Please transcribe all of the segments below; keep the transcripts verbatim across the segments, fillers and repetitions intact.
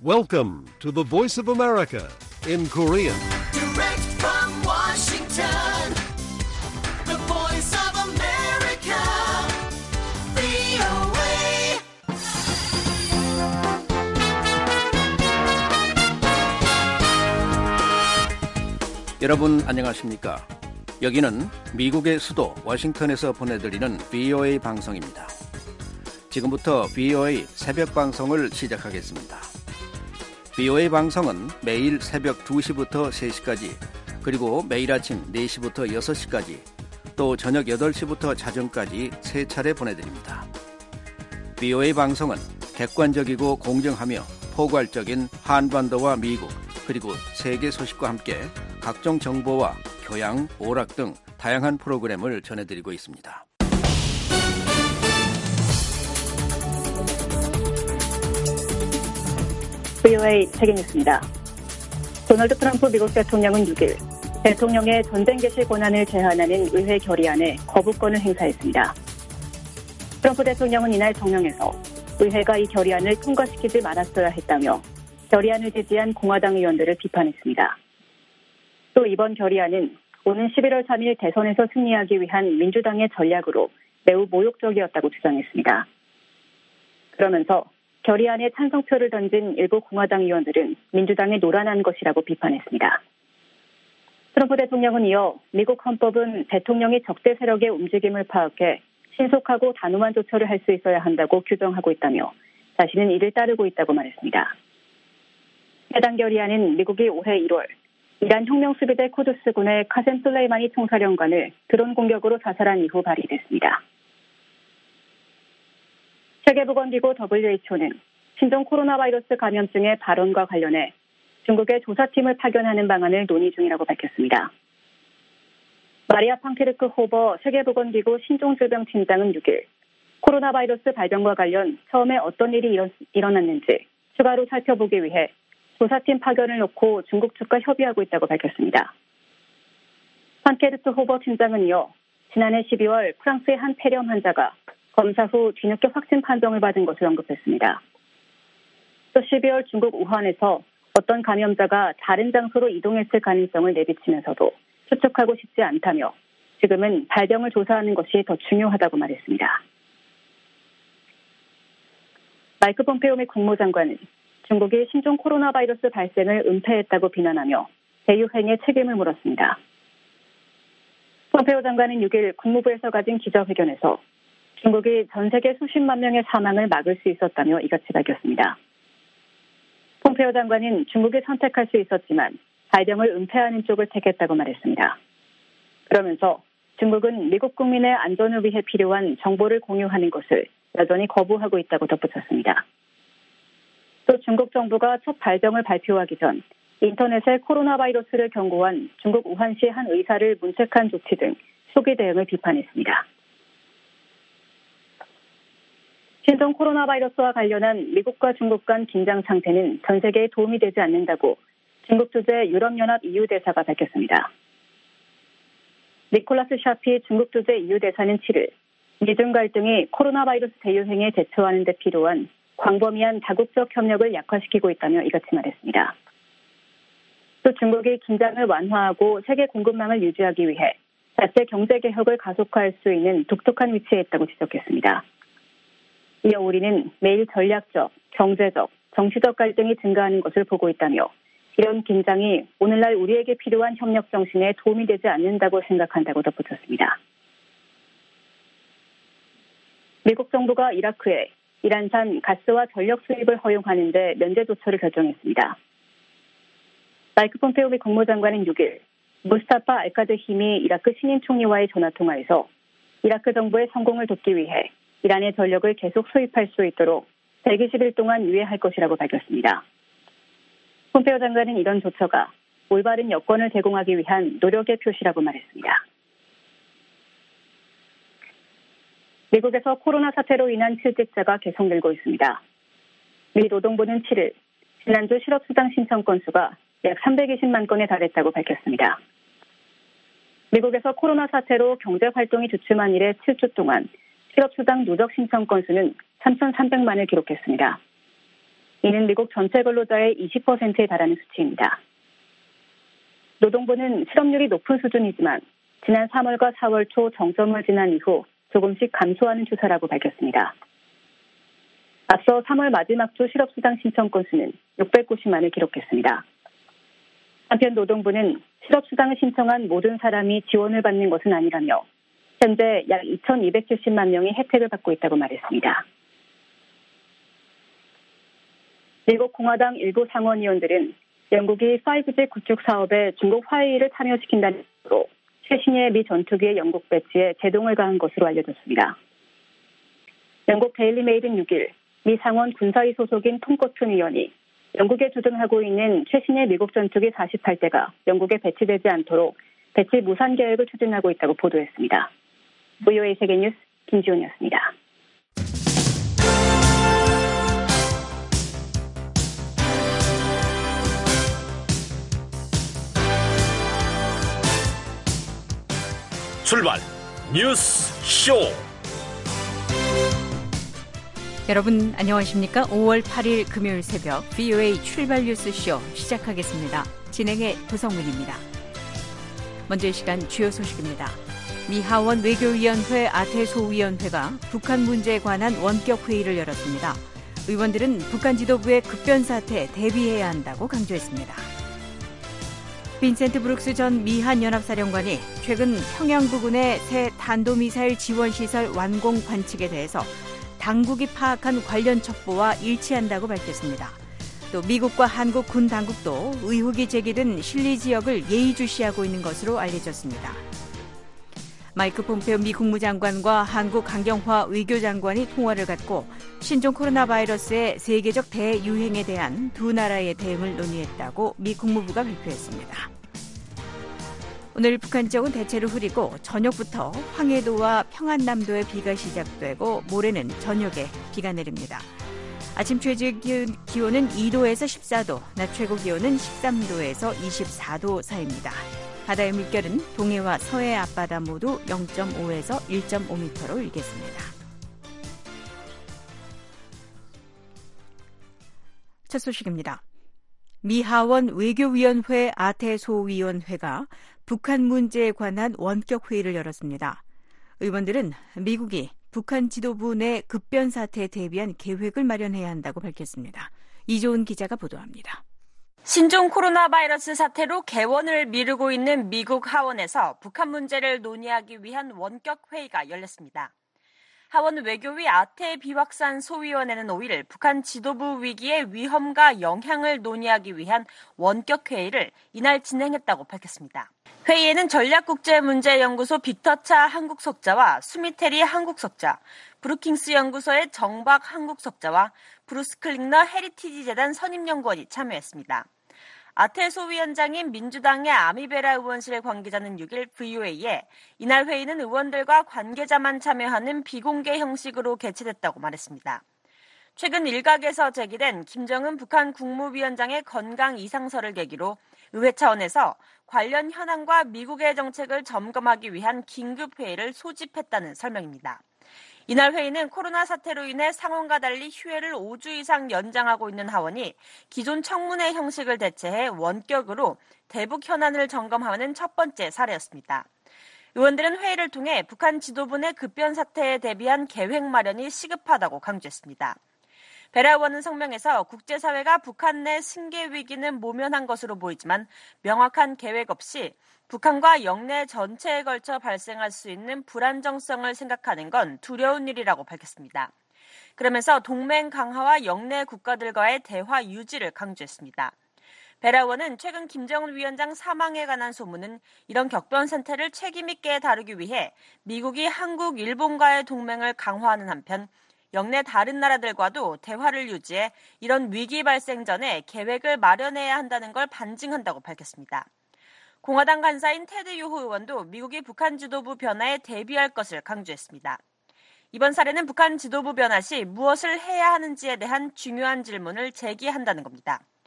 Welcome to the Voice of America in Korean. Direct from Washington, the Voice of America, 브이오에이. 여러분 안녕하십니까? 여기는 미국의 수도 워싱턴에서 보내드리는 브이오에이 방송입니다. 지금부터 브이오에이 새벽 방송을 시작하겠습니다. 브이오에이 방송은 매일 새벽 두 시부터 세 시까지, 그리고 매일 아침 네 시부터 여섯 시까지, 또 저녁 여덟 시부터 자정까지 세 차례 보내드립니다. 브이오에이 방송은 객관적이고 공정하며 포괄적인 한반도와 미국, 그리고 세계 소식과 함께 각종 정보와 교양, 오락 등 다양한 프로그램을 전해드리고 있습니다. 브이오에이 세계뉴스입니다. 도널드 트럼프 미국 대통령은 육 일 대통령의 전쟁 개시 권한을 제한하는 의회 결의안에 거부권을 행사했습니다. 트럼프 대통령은 이날 성명에서 의회가 이 결의안을 통과시키지 말았어야 했다며 결의안을 지지한 공화당 의원들을 비판했습니다. 또 이번 결의안은 오는 십일월 삼일 대선에서 승리하기 위한 민주당의 전략으로 매우 모욕적이었다고 주장했습니다. 그러면서 결의안에 찬성표를 던진 일부 공화당 의원들은 민주당에 노란한 것이라고 비판했습니다. 트럼프 대통령은 이어 미국 헌법은 대통령이 적대 세력의 움직임을 파악해 신속하고 단호한 조처를 할 수 있어야 한다고 규정하고 있다며 자신은 이를 따르고 있다고 말했습니다. 해당 결의안은 미국이 올해 일월 이란 혁명수비대 쿠드스군의 카셈 술레이마니 총사령관을 드론 공격으로 사살한 이후 발의됐습니다. 세계보건기구 더블유에이치오는 신종 코로나 바이러스 감염증의 발원과 관련해 중국에 조사팀을 파견하는 방안을 논의 중이라고 밝혔습니다. 마리아 팡테르크 호버 세계보건기구 신종질병팀장은 육 일 코로나 바이러스 발병과 관련 처음에 어떤 일이 일어, 일어났는지 추가로 살펴보기 위해 조사팀 파견을 놓고 중국 측과 협의하고 있다고 밝혔습니다. 팡테르크 호버 팀장은 이어 지난해 십이월 프랑스의 한 폐렴 환자가 검사 후 뒤늦게 확진 판정을 받은 것을 언급했습니다. 또 십이월 중국 우한에서 어떤 감염자가 다른 장소로 이동했을 가능성을 내비치면서도 추측하고 싶지 않다며 지금은 발병을 조사하는 것이 더 중요하다고 말했습니다. 마이크 폼페오 미 국무장관은 중국이 신종 코로나 바이러스 발생을 은폐했다고 비난하며 대유행의 책임을 물었습니다. 폼페오 장관은 육 일 국무부에서 가진 기자회견에서 중국이 전 세계 수십만 명의 사망을 막을 수 있었다며 이같이 밝혔습니다. 폼페오 장관은 중국이 선택할 수 있었지만 발병을 은폐하는 쪽을 택했다고 말했습니다. 그러면서 중국은 미국 국민의 안전을 위해 필요한 정보를 공유하는 것을 여전히 거부하고 있다고 덧붙였습니다. 또 중국 정부가 첫 발병을 발표하기 전 인터넷에 코로나 바이러스를 경고한 중국 우한시 한 의사를 문책한 조치 등 초기 대응을 비판했습니다. 신종 코로나 바이러스와 관련한 미국과 중국 간 긴장 상태는 전 세계에 도움이 되지 않는다고 중국 주재 유럽연합 이유 대사가 밝혔습니다. 니콜라스 샤피 중국 주재 이유 대사는 칠 일 미중 갈등이 코로나 바이러스 대유행에 대처하는 데 필요한 광범위한 다국적 협력을 약화시키고 있다며 이같이 말했습니다. 또 중국이 긴장을 완화하고 세계 공급망을 유지하기 위해 자체 경제 개혁을 가속화할 수 있는 독특한 위치에 있다고 지적했습니다. 이어 우리는 매일 전략적, 경제적, 정치적 갈등이 증가하는 것을 보고 있다며 이런 긴장이 오늘날 우리에게 필요한 협력 정신에 도움이 되지 않는다고 생각한다고 덧붙였습니다. 미국 정부가 이라크에 이란산 가스와 전력 수입을 허용하는 데 면제 조처를 결정했습니다. 마이크 폼페오 미 국무장관은 육 일 무스타파 알카드힘이 이라크 신임 총리와의 전화통화에서 이라크 정부의 성공을 돕기 위해 이란의 전력을 계속 수입할 수 있도록 백이십 일 동안 유예할 것이라고 밝혔습니다. 폼페오 장관은 이런 조처가 올바른 여건을 제공하기 위한 노력의 표시라고 말했습니다. 미국에서 코로나 사태로 인한 실직자가 계속 늘고 있습니다. 미 노동부는 칠 일 지난주 실업수당 신청 건수가 약 삼백이십만 건에 달했다고 밝혔습니다. 미국에서 코로나 사태로 경제활동이 주춤한 이래 칠 주 동안 실업수당 누적 신청 건수는 삼천삼백만을 기록했습니다. 이는 미국 전체 근로자의 이십 퍼센트에 달하는 수치입니다. 노동부는 실업률이 높은 수준이지만 지난 삼월과 사월 초 정점을 지난 이후 조금씩 감소하는 추세라고 밝혔습니다. 앞서 삼월 마지막 주 실업수당 신청 건수는 육백구십만을 기록했습니다. 한편 노동부는 실업수당을 신청한 모든 사람이 지원을 받는 것은 아니라며 현재 약 이천이백칠십만 명이 혜택을 받고 있다고 말했습니다. 미국 공화당 일부 상원의원들은 영국이 파이브지 구축 사업에 중국 화웨이를 참여시킨다는 이유로 최신의 미 전투기의 영국 배치에 제동을 가한 것으로 알려졌습니다. 영국 데일리 메일은 육 일 미 상원 군사위 소속인 톰 코튼 의원이 영국에 주둔하고 있는 최신의 미국 전투기 사십팔 대가 영국에 배치되지 않도록 배치 무산 계획을 추진하고 있다고 보도했습니다. 브이오에이 세계뉴스 김지훈이었습니다. 출발 뉴스 쇼. 여러분 안녕하십니까? 오월 팔일 금요일 새벽 브이오에이 출발 뉴스 쇼 시작하겠습니다. 진행의 도성문입니다. 먼저 이 시간 주요 소식입니다. 미 하원 외교위원회 아태소위원회가 북한 문제에 관한 원격 회의를 열었습니다. 의원들은 북한 지도부의 급변 사태에 대비해야 한다고 강조했습니다. 빈센트 브룩스 전 미한 연합사령관이 최근 평양 부근의 새 탄도미사일 지원시설 완공 관측에 대해서 당국이 파악한 관련 첩보와 일치한다고 밝혔습니다. 또 미국과 한국 군 당국도 의혹이 제기된 실리 지역을 예의주시하고 있는 것으로 알려졌습니다. 마이크 폼페오 미 국무장관과 한국 강경화 외교장관이 통화를 갖고 신종 코로나 바이러스의 세계적 대유행에 대한 두 나라의 대응을 논의했다고 미 국무부가 발표했습니다. 오늘 북한 지역은 대체로 흐리고 저녁부터 황해도와 평안남도에 비가 시작되고 모레는 저녁에 비가 내립니다. 아침 최저 기온은 이 도에서 십사 도, 낮 최고 기온은 십삼 도에서 이십사 도 사이입니다. 바다의 물결은 동해와 서해 앞바다 모두 영 점 오에서 일 점 오 미터로 일겠습니다. 첫 소식입니다. 미 하원 외교위원회 아태소위원회가 북한 문제에 관한 원격 회의를 열었습니다. 의원들은 미국이 북한 지도부 내 급변 사태에 대비한 계획을 마련해야 한다고 밝혔습니다. 이조은 기자가 보도합니다. 신종 코로나 바이러스 사태로 개원을 미루고 있는 미국 하원에서 북한 문제를 논의하기 위한 원격 회의가 열렸습니다. 하원 외교위 아태 비확산 소위원회는 오 일 북한 지도부 위기의 위험과 영향을 논의하기 위한 원격 회의를 이날 진행했다고 밝혔습니다. 회의에는 전략국제문제연구소 빅터차 한국석자와 수미테리 한국석자, 브루킹스 연구소의 정박 한국석자와 브루스 클링너 헤리티지 재단 선임연구원이 참여했습니다. 아태 소위원장인 민주당의 아미베라 의원실 관계자는 육 일 브이오에이에 이날 회의는 의원들과 관계자만 참여하는 비공개 형식으로 개최됐다고 말했습니다. 최근 일각에서 제기된 김정은 북한 국무위원장의 건강 이상설을 계기로 의회 차원에서 관련 현안과 미국의 정책을 점검하기 위한 긴급회의를 소집했다는 설명입니다. 이날 회의는 코로나 사태로 인해 상원과 달리 휴회를 오 주 이상 연장하고 있는 하원이 기존 청문회 형식을 대체해 원격으로 대북 현안을 점검하는 첫 번째 사례였습니다. 의원들은 회의를 통해 북한 지도부 내 급변 사태에 대비한 계획 마련이 시급하다고 강조했습니다. 베라 의원은 성명에서 국제사회가 북한 내 승계 위기는 모면한 것으로 보이지만 명확한 계획 없이 북한과 영내 전체에 걸쳐 발생할 수 있는 불안정성을 생각하는 건 두려운 일이라고 밝혔습니다. 그러면서 동맹 강화와 영내 국가들과의 대화 유지를 강조했습니다. 베라 의원은 최근 김정은 위원장 사망에 관한 소문은 이런 격변 상태를 책임 있게 다루기 위해 미국이 한국, 일본과의 동맹을 강화하는 한편 영내 다른 나라들과도 대화를 유지해 이런 위기 발생 전에 계획을 마련해야 한다는 걸 반증한다고 밝혔습니다. 공화당 간사인 테드 요호 의원도 미국이 북한 지도부 변화에 대비할 것을 강조했습니다. 이번 사례는 북한 지도부 변화 시 무엇을 해야 하는지에 대한 중요한 질문을 제기한다는 겁니다.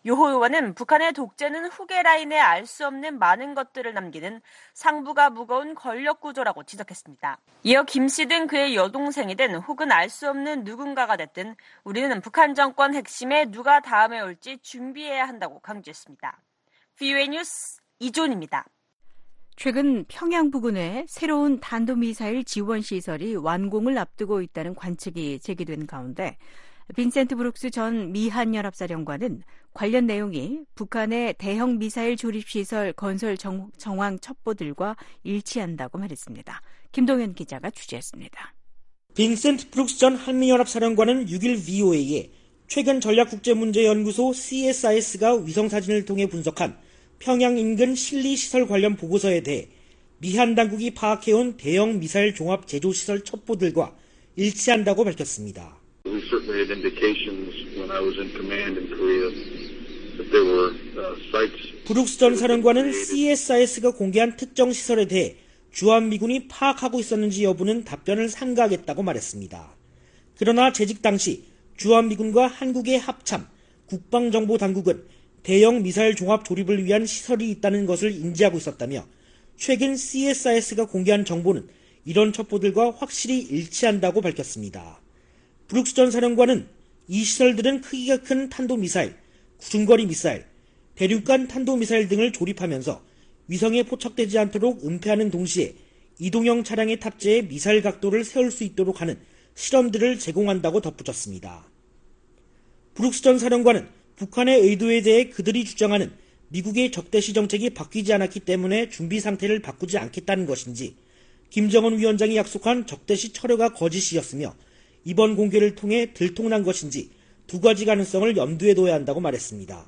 요 의원은 북한의 독재는 후계 라인에 알 수 없는 많은 것들을 남기는 상부가 무거운 권력구조라고 지적했습니다. 이어 김 씨 등 그의 여동생이든 혹은 알 수 없는 누군가가 됐든 우리는 북한 정권 핵심에 누가 다음에 올지 준비해야 한다고 강조했습니다. 브이오에이 뉴스 이존입니다. 최근 평양 부근에 새로운 탄도미사일 지원 시설이 완공을 앞두고 있다는 관측이 제기된 가운데 빈센트 브룩스 전 미한연합사령관은 관련 내용이 북한의 대형 미사일 조립시설 건설 정, 정황 첩보들과 일치한다고 말했습니다. 김동현 기자가 취재했습니다. 빈센트 브룩스 전 한미연합사령관은 육 일 브이오에이에 최근 전략국제문제연구소 씨에스아이에스가 위성사진을 통해 분석한 평양 인근 실리시설 관련 보고서에 대해 미한 당국이 파악해온 대형 미사일 종합 제조시설 첩보들과 일치한다고 밝혔습니다. We certainly had indications when I was in command in Korea that there were uh, sites. 브룩스 전 사령관은 씨에스아이에스가 공개한 특정 시설에 대해 주한미군이 파악하고 있었는지 여부는 답변을 삼가하겠다고 말했습니다. 그러나 재직 당시 주한미군과 한국의 합참, 국방정보당국은 대형 미사일 종합 조립을 위한 시설이 있다는 것을 인지하고 있었다며 최근 씨에스아이에스가 공개한 정보는 이런 첩보들과 확실히 일치한다고 밝혔습니다. 브룩스 전 사령관은 이 시설들은 크기가 큰 탄도미사일, 중거리 미사일, 대륙간 탄도미사일 등을 조립하면서 위성에 포착되지 않도록 은폐하는 동시에 이동형 차량에 탑재해 미사일 각도를 세울 수 있도록 하는 실험들을 제공한다고 덧붙였습니다. 브룩스 전 사령관은 북한의 의도에 대해 그들이 주장하는 미국의 적대시 정책이 바뀌지 않았기 때문에 준비 상태를 바꾸지 않겠다는 것인지 김정은 위원장이 약속한 적대시 철회가 거짓이었으며 이번 공개를 통해 들통난 것인지 두 가지 가능성을 염두에 둬야 한다고 말했습니다.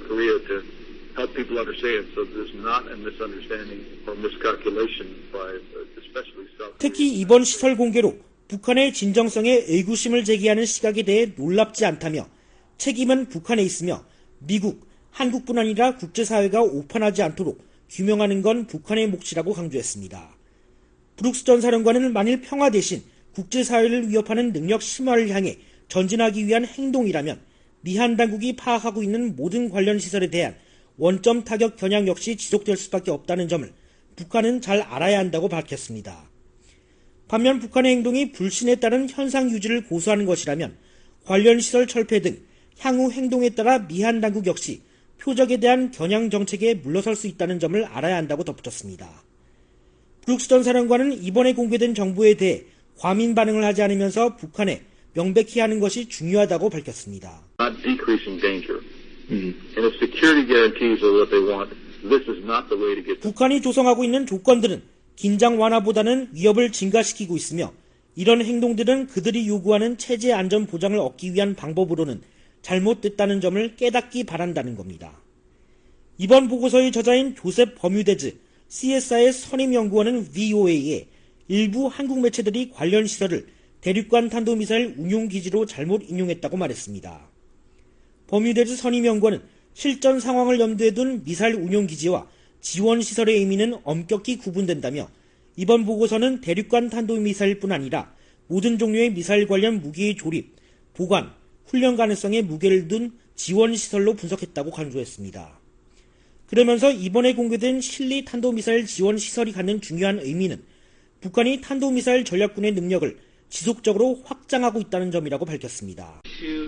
특히 이번 시설 공개로 북한의 진정성에 의구심을 제기하는 시각에 대해 놀랍지 않다며 책임은 북한에 있으며 미국, 한국뿐 아니라 국제사회가 오판하지 않도록 규명하는 건 북한의 몫이라고 강조했습니다. 브룩스 전 사령관은 만일 평화 대신 국제사회를 위협하는 능력 심화를 향해 전진하기 위한 행동이라면 미한 당국이 파악하고 있는 모든 관련 시설에 대한 원점 타격 겨냥 역시 지속될 수밖에 없다는 점을 북한은 잘 알아야 한다고 밝혔습니다. 반면 북한의 행동이 불신에 따른 현상 유지를 고수하는 것이라면 관련 시설 철폐 등 향후 행동에 따라 미한 당국 역시 표적에 대한 겨냥 정책에 물러설 수 있다는 점을 알아야 한다고 덧붙였습니다. 브룩스 전 사령관은 이번에 공개된 정보에 대해 과민 반응을 하지 않으면서 북한에 명백히 하는 것이 중요하다고 밝혔습니다. Not decreasing danger. Mm-hmm. And if security guarantees are what they want, this is not the way to get. 북한이 조성하고 있는 조건들은 긴장 완화보다는 위협을 증가시키고 있으며 이런 행동들은 그들이 요구하는 체제 안전 보장을 얻기 위한 방법으로는 잘못됐다는 점을 깨닫기 바란다는 겁니다. 이번 보고서의 저자인 조셉 버뮤데즈 씨에스아이의 선임연구원은 브이오에이에 일부 한국 매체들이 관련 시설을 대륙간 탄도미사일 운용기지로 잘못 인용했다고 말했습니다. 버뮤데즈 선임연구원은 실전 상황을 염두에 둔 미사일 운용기지와 지원시설의 의미는 엄격히 구분된다며 이번 보고서는 대륙간 탄도미사일뿐 아니라 모든 종류의 미사일 관련 무기의 조립, 보관, 훈련 가능성에 무게를 둔 지원시설로 분석했다고 강조했습니다. 그러면서 이번에 공개된 실리 탄도미사일 지원시설이 갖는 중요한 의미는 북한이 탄도미사일 전략군의 능력을 지속적으로 확장하고 있다는 점이라고 밝혔습니다.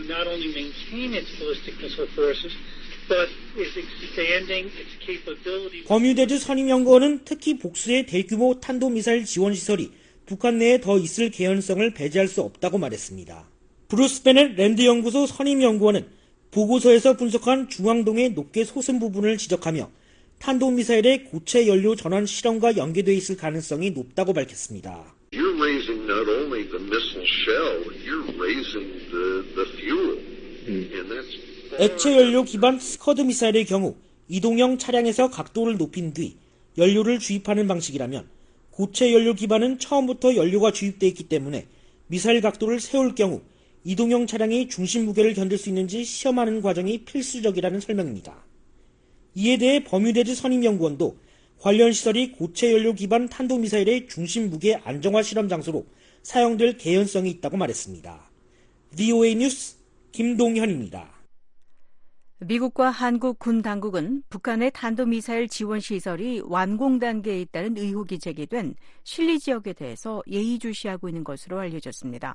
버뮤데즈 선임연구원은 특히 복수의 대규모 탄도미사일 지원시설이 북한 내에 더 있을 개연성을 배제할 수 없다고 말했습니다. 브루스 베넷 랜드 연구소 선임연구원은 보고서에서 분석한 중앙동의 높게 솟은 부분을 지적하며 탄도미사일의 고체 연료 전환 실험과 연계되어 있을 가능성이 높다고 밝혔습니다. You're raising not only the missile shell, you're raising the, the fuel. And that's... 액체 연료 기반 스커드 미사일의 경우 이동형 차량에서 각도를 높인 뒤 연료를 주입하는 방식이라면 고체 연료 기반은 처음부터 연료가 주입되어 있기 때문에 미사일 각도를 세울 경우 이동형 차량이 중심 무게를 견딜 수 있는지 시험하는 과정이 필수적이라는 설명입니다. 이에 대해 버뮤데즈 선임연구원도 관련 시설이 고체 연료 기반 탄도미사일의 중심 무게 안정화 실험 장소로 사용될 개연성이 있다고 말했습니다. 브이오에이 뉴스 김동현입니다. 미국과 한국 군 당국은 북한의 탄도미사일 지원 시설이 완공 단계에 있다는 의혹이 제기된 실리 지역에 대해서 예의주시하고 있는 것으로 알려졌습니다.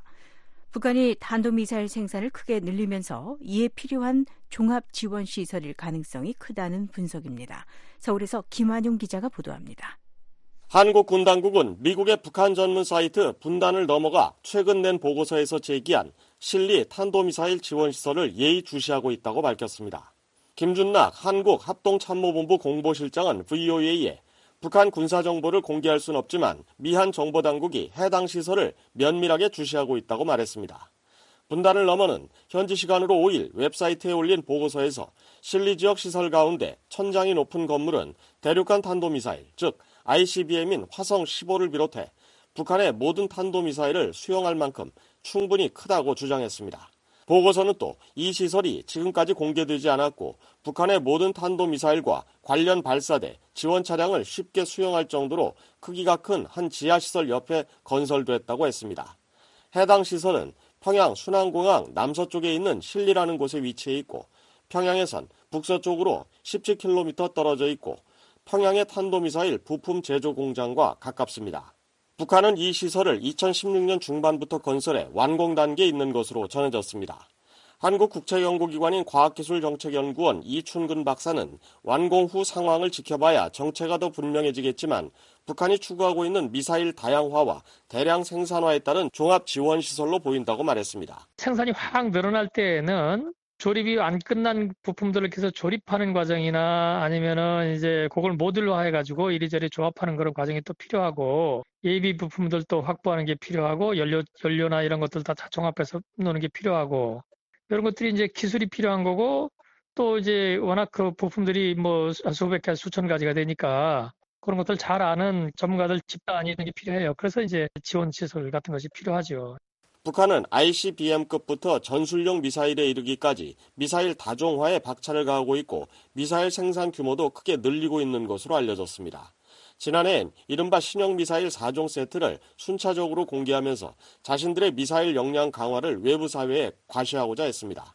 북한이 탄도미사일 생산을 크게 늘리면서 이에 필요한 종합 지원 시설일 가능성이 크다는 분석입니다. 서울에서 김한용 기자가 보도합니다. 한국 군 당국은 미국의 북한 전문 사이트 분단을 넘어가 최근 낸 보고서에서 제기한 실리 탄도미사일 지원 시설을 예의주시하고 있다고 밝혔습니다. 김준락 한국합동참모본부 공보실장은 브이오에이에 북한 군사정보를 공개할 순 없지만 미한 정보당국이 해당 시설을 면밀하게 주시하고 있다고 말했습니다. 분단을 넘어는 현지 시간으로 오일 웹사이트에 올린 보고서에서 실리 지역 시설 가운데 천장이 높은 건물은 대륙간 탄도미사일, 즉 아이씨비엠인 화성 십오를 비롯해 북한의 모든 탄도미사일을 수용할 만큼 충분히 크다고 주장했습니다. 보고서는 또 이 시설이 지금까지 공개되지 않았고 북한의 모든 탄도미사일과 관련 발사대, 지원 차량을 쉽게 수용할 정도로 크기가 큰 한 지하시설 옆에 건설됐다고 했습니다. 해당 시설은 평양 순안공항 남서쪽에 있는 실리라는 곳에 위치해 있고 평양에선 북서쪽으로 십칠 킬로미터 떨어져 있고 평양의 탄도미사일 부품 제조 공장과 가깝습니다. 북한은 이 시설을 이천십육 년 중반부터 건설해 완공 단계에 있는 것으로 전해졌습니다. 한국국책연구기관인 과학기술정책연구원 이춘근 박사는 완공 후 상황을 지켜봐야 정체가 더 분명해지겠지만 북한이 추구하고 있는 미사일 다양화와 대량 생산화에 따른 종합 지원 시설로 보인다고 말했습니다. 생산이 확 늘어날 때에는 조립이 안 끝난 부품들을 계속 조립하는 과정이나 아니면은 이제 그걸 모듈화 해가지고 이리저리 조합하는 그런 과정이 또 필요하고 예비 부품들도 확보하는 게 필요하고 연료, 연료나 이런 것들 다 종합해서 놓는 게 필요하고 이런 것들이 이제 기술이 필요한 거고 또 이제 워낙 그 부품들이 뭐 수백 개, 수천 가지가 되니까 그런 것들 잘 아는 전문가들 집단이 있는 게 필요해요. 그래서 이제 지원 시설 같은 것이 필요하죠. 북한은 아이씨비엠급부터 전술용 미사일에 이르기까지 미사일 다종화에 박차를 가하고 있고 미사일 생산 규모도 크게 늘리고 있는 것으로 알려졌습니다. 지난해엔 이른바 신형 미사일 사 종 세트를 순차적으로 공개하면서 자신들의 미사일 역량 강화를 외부 사회에 과시하고자 했습니다.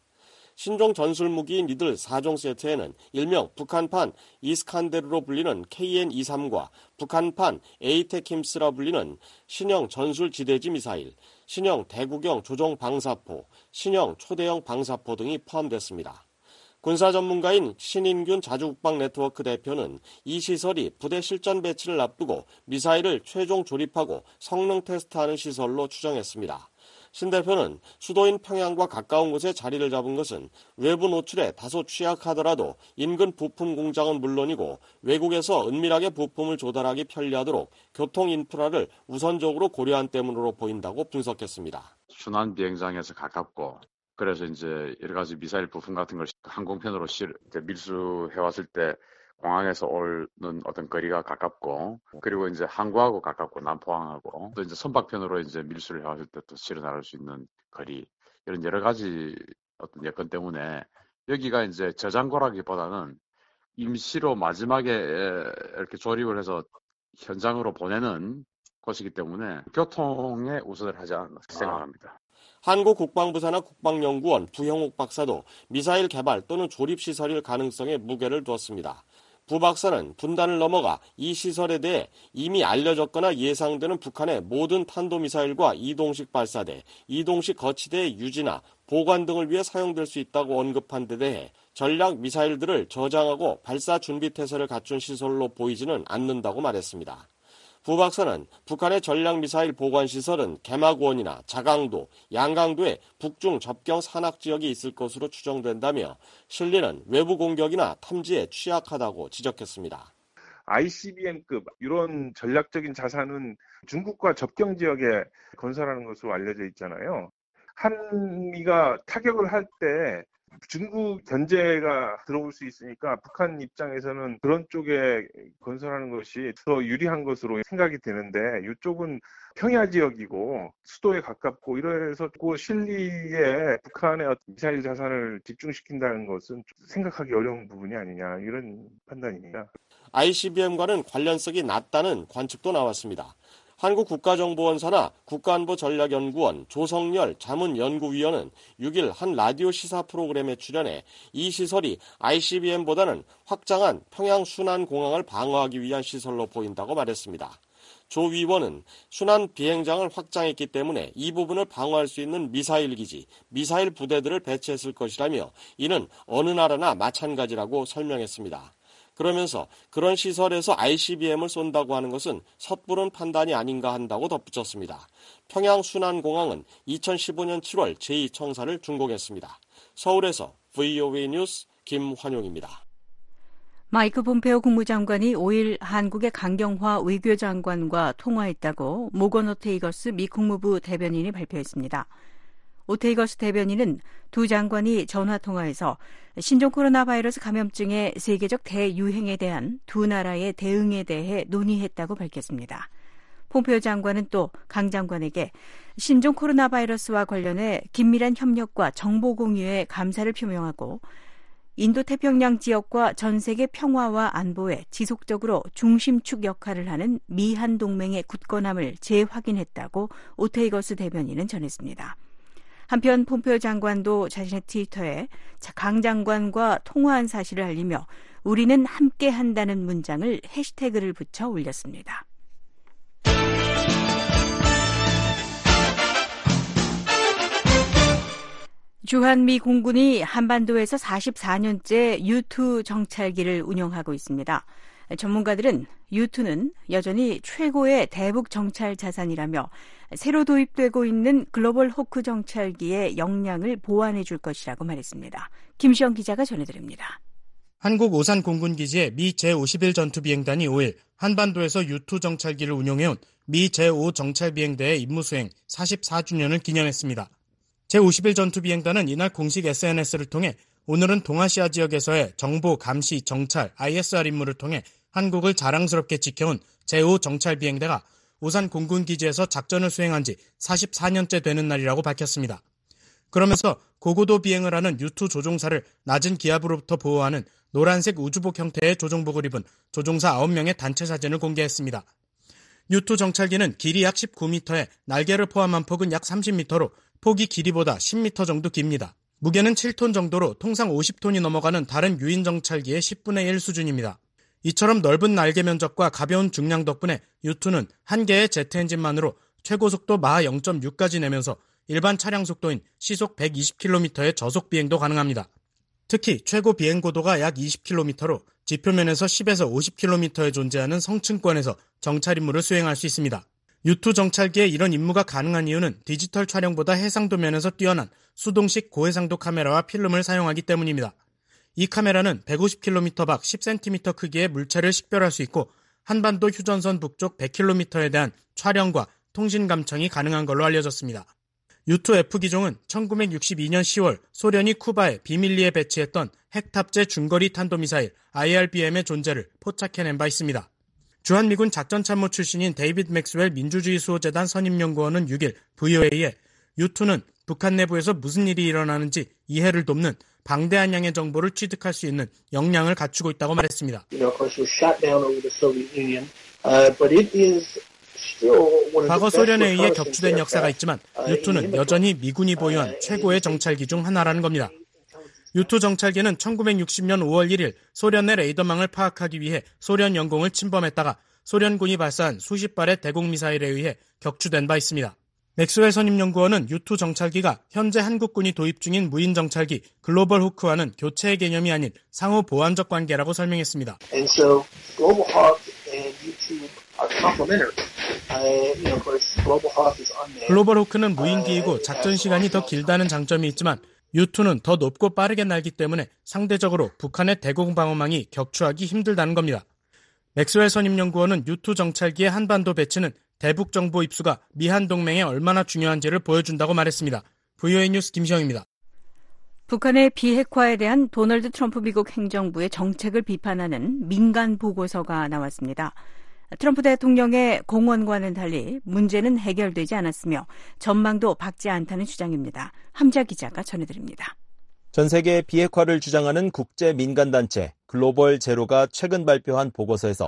신종 전술무기인 이들 사 종 세트에는 일명 북한판 이스칸데르로 불리는 케이엔 이십삼과 북한판 에이테킴스라 불리는 신형 전술지대지 미사일, 신형 대구경 조종 방사포, 신형 초대형 방사포 등이 포함됐습니다. 군사 전문가인 신인균 자주국방 네트워크 대표는 이 시설이 부대 실전 배치를 앞두고 미사일을 최종 조립하고 성능 테스트하는 시설로 추정했습니다. 신 대표는 수도인 평양과 가까운 곳에 자리를 잡은 것은 외부 노출에 다소 취약하더라도 인근 부품 공장은 물론이고 외국에서 은밀하게 부품을 조달하기 편리하도록 교통 인프라를 우선적으로 고려한 때문으로 보인다고 분석했습니다. 순환 비행장에서 가깝고 그래서 이제 여러 가지 미사일 부품 같은 걸 항공편으로 실, 밀수해왔을 때 공항에서 오는 어떤 거리가 가깝고 그리고 이제 항구하고 가깝고 남포항하고 또 이제 선박편으로 이제 밀수를 해왔을 때 또 실어 나갈 수 있는 거리 이런 여러 가지 어떤 여건 때문에 여기가 이제 저장고라기보다는 임시로 마지막에 이렇게 조립을 해서 현장으로 보내는 곳이기 때문에 교통에 우선을 하지 않나 생각합니다. 한국 국방부산하 국방연구원 부형옥 박사도 미사일 개발 또는 조립 시설일 가능성에 무게를 두었습니다. 부 박사는 분단을 넘어가 이 시설에 대해 이미 알려졌거나 예상되는 북한의 모든 탄도미사일과 이동식 발사대, 이동식 거치대의 유지나 보관 등을 위해 사용될 수 있다고 언급한 데 대해 전략 미사일들을 저장하고 발사 준비 태세를 갖춘 시설로 보이지는 않는다고 말했습니다. 부 박사는 북한의 전략미사일 보관시설은 개마고원이나 자강도, 양강도에 북중 접경 산악지역이 있을 것으로 추정된다며 실리는 외부 공격이나 탐지에 취약하다고 지적했습니다. 아이씨비엠급 이런 전략적인 자산은 중국과 접경 지역에 건설하는 것으로 알려져 있잖아요. 한미가 타격을 할 때 중국 견제가 들어올 수 있으니까 북한 입장에서는 그런 쪽에 건설하는 것이 더 유리한 것으로 생각이 되는데 이쪽은 평야 지역이고 수도에 가깝고 이래서 그 실리에 북한의 미사일 자산을 집중시킨다는 것은 생각하기 어려운 부분이 아니냐 이런 판단입니다. 아이씨비엠과는 관련성이 낮다는 관측도 나왔습니다. 한국국가정보원사나 국가안보전략연구원 조성열 자문연구위원은 육 일 한 라디오 시사 프로그램에 출연해 이 시설이 아이씨비엠보다는 확장한 평양 순환공항을 방어하기 위한 시설로 보인다고 말했습니다. 조 위원은 순환 비행장을 확장했기 때문에 이 부분을 방어할 수 있는 미사일 기지, 미사일 부대들을 배치했을 것이라며 이는 어느 나라나 마찬가지라고 설명했습니다. 그러면서 그런 시설에서 아이씨비엠을 쏜다고 하는 것은 섣부른 판단이 아닌가 한다고 덧붙였습니다. 평양 순환공항은 이천십오 년 칠월 제이 청사를 준공했습니다. 서울에서 브이오에이 뉴스 김환용입니다. 마이크 폼페오 국무장관이 오 일 한국의 강경화 외교장관과 통화했다고 모건 오테이거스 미 국무부 대변인이 발표했습니다. 오테이거스 대변인은 두 장관이 전화통화에서 신종 코로나 바이러스 감염증의 세계적 대유행에 대한 두 나라의 대응에 대해 논의했다고 밝혔습니다. 폼페오 장관은 또 강 장관에게 신종 코로나 바이러스와 관련해 긴밀한 협력과 정보 공유에 감사를 표명하고 인도태평양 지역과 전 세계 평화와 안보에 지속적으로 중심축 역할을 하는 미한 동맹의 굳건함을 재확인했다고 오테이거스 대변인은 전했습니다. 한편 폼페오 장관도 자신의 트위터에 강 장관과 통화한 사실을 알리며 우리는 함께한다는 문장을 해시태그를 붙여 올렸습니다. 주한미 공군이 한반도에서 사십사 년째 유투 정찰기를 운영하고 있습니다. 전문가들은 유투는 여전히 최고의 대북 정찰 자산이라며 새로 도입되고 있는 글로벌 호크 정찰기의 역량을 보완해 줄 것이라고 말했습니다. 김시영 기자가 전해드립니다. 한국 오산 공군기지의 미 제오십일 전투비행단이 오 일 한반도에서 유투 정찰기를 운용해온 미 제오 정찰비행대의 임무수행 사십사 주년을 기념했습니다. 제오십일 전투비행단은 이날 공식 에스엔에스를 통해 오늘은 동아시아 지역에서의 정보, 감시, 정찰, 아이에스알 임무를 통해 한국을 자랑스럽게 지켜온 제오 정찰비행대가 오산 공군기지에서 작전을 수행한 지 사십사 년째 되는 날이라고 밝혔습니다. 그러면서 고고도 비행을 하는 유투 조종사를 낮은 기압으로부터 보호하는 노란색 우주복 형태의 조종복을 입은 조종사 아홉 명의 단체 사진을 공개했습니다. 유투 정찰기는 길이 약 십구 미터에 날개를 포함한 폭은 약 삼십 미터로 폭이 길이보다 십 미터 정도 깁니다. 무게는 칠 톤 정도로 통상 오십 톤이 넘어가는 다른 유인 정찰기의 십분의 일 수준입니다. 이처럼 넓은 날개 면적과 가벼운 중량 덕분에 유투는 한 개의 제트 엔진만으로 최고 속도 마하 영 점 육까지 내면서 일반 차량 속도인 시속 백이십 킬로미터의 저속 비행도 가능합니다. 특히 최고 비행 고도가 약 이십 킬로미터로 지표면에서 십에서 오십 킬로미터에 존재하는 성층권에서 정찰 임무를 수행할 수 있습니다. 유투 정찰기에 이런 임무가 가능한 이유는 디지털 촬영보다 해상도 면에서 뛰어난 수동식 고해상도 카메라와 필름을 사용하기 때문입니다. 이 카메라는 백오십 킬로미터 밖 십 센티미터 크기의 물체를 식별할 수 있고 한반도 휴전선 북쪽 백 킬로미터에 대한 촬영과 통신 감청이 가능한 걸로 알려졌습니다. 유투 에프 기종은 천구백육십이 년 시월 소련이 쿠바에 비밀리에 배치했던 핵탑재 중거리 탄도미사일 아이알비엠의 존재를 포착해낸 바 있습니다. 주한미군 작전참모 출신인 데이비드 맥스웰 민주주의수호재단 선임연구원은 육 일 브이오에이에 유투는 북한 내부에서 무슨 일이 일어나는지 이해를 돕는 방대한 양의 정보를 취득할 수 있는 역량을 갖추고 있다고 말했습니다. 과거 소련에 의해 격추된 역사가 있지만 유투는 여전히 미군이 보유한 최고의 정찰기 중 하나라는 겁니다. 유투 정찰기는 천구백육십 년 오월 일일 소련 내 레이더망을 파악하기 위해 소련 영공을 침범했다가 소련군이 발사한 수십 발의 대공미사일에 의해 격추된 바 있습니다. 맥스웰 선임연구원은 유투 정찰기가 현재 한국군이 도입 중인 무인 정찰기 글로벌 호크와는 교체의 개념이 아닌 상호 보완적 관계라고 설명했습니다. And so Global Hawk and YouTube are complementary. Uh, you know, of course, Global Hawk is unmanned. 글로벌 호크는 무인기이고 작전 시간이 더 길다는 장점이 있지만 유투는 더 높고 빠르게 날기 때문에 상대적으로 북한의 대공 방어망이 격추하기 힘들다는 겁니다. 맥스웰 선임연구원은 유투 정찰기의 한반도 배치는 대북 정보 입수가 미한 동맹에 얼마나 중요한지를 보여준다고 말했습니다. 브이오에이 뉴스 김시영입니다. 북한의 비핵화에 대한 도널드 트럼프 미국 행정부의 정책을 비판하는 민간 보고서가 나왔습니다. 트럼프 대통령의 공언과는 달리 문제는 해결되지 않았으며 전망도 밝지 않다는 주장입니다. 함자 기자가 전해드립니다. 전 세계 비핵화를 주장하는 국제 민간단체 글로벌 제로가 최근 발표한 보고서에서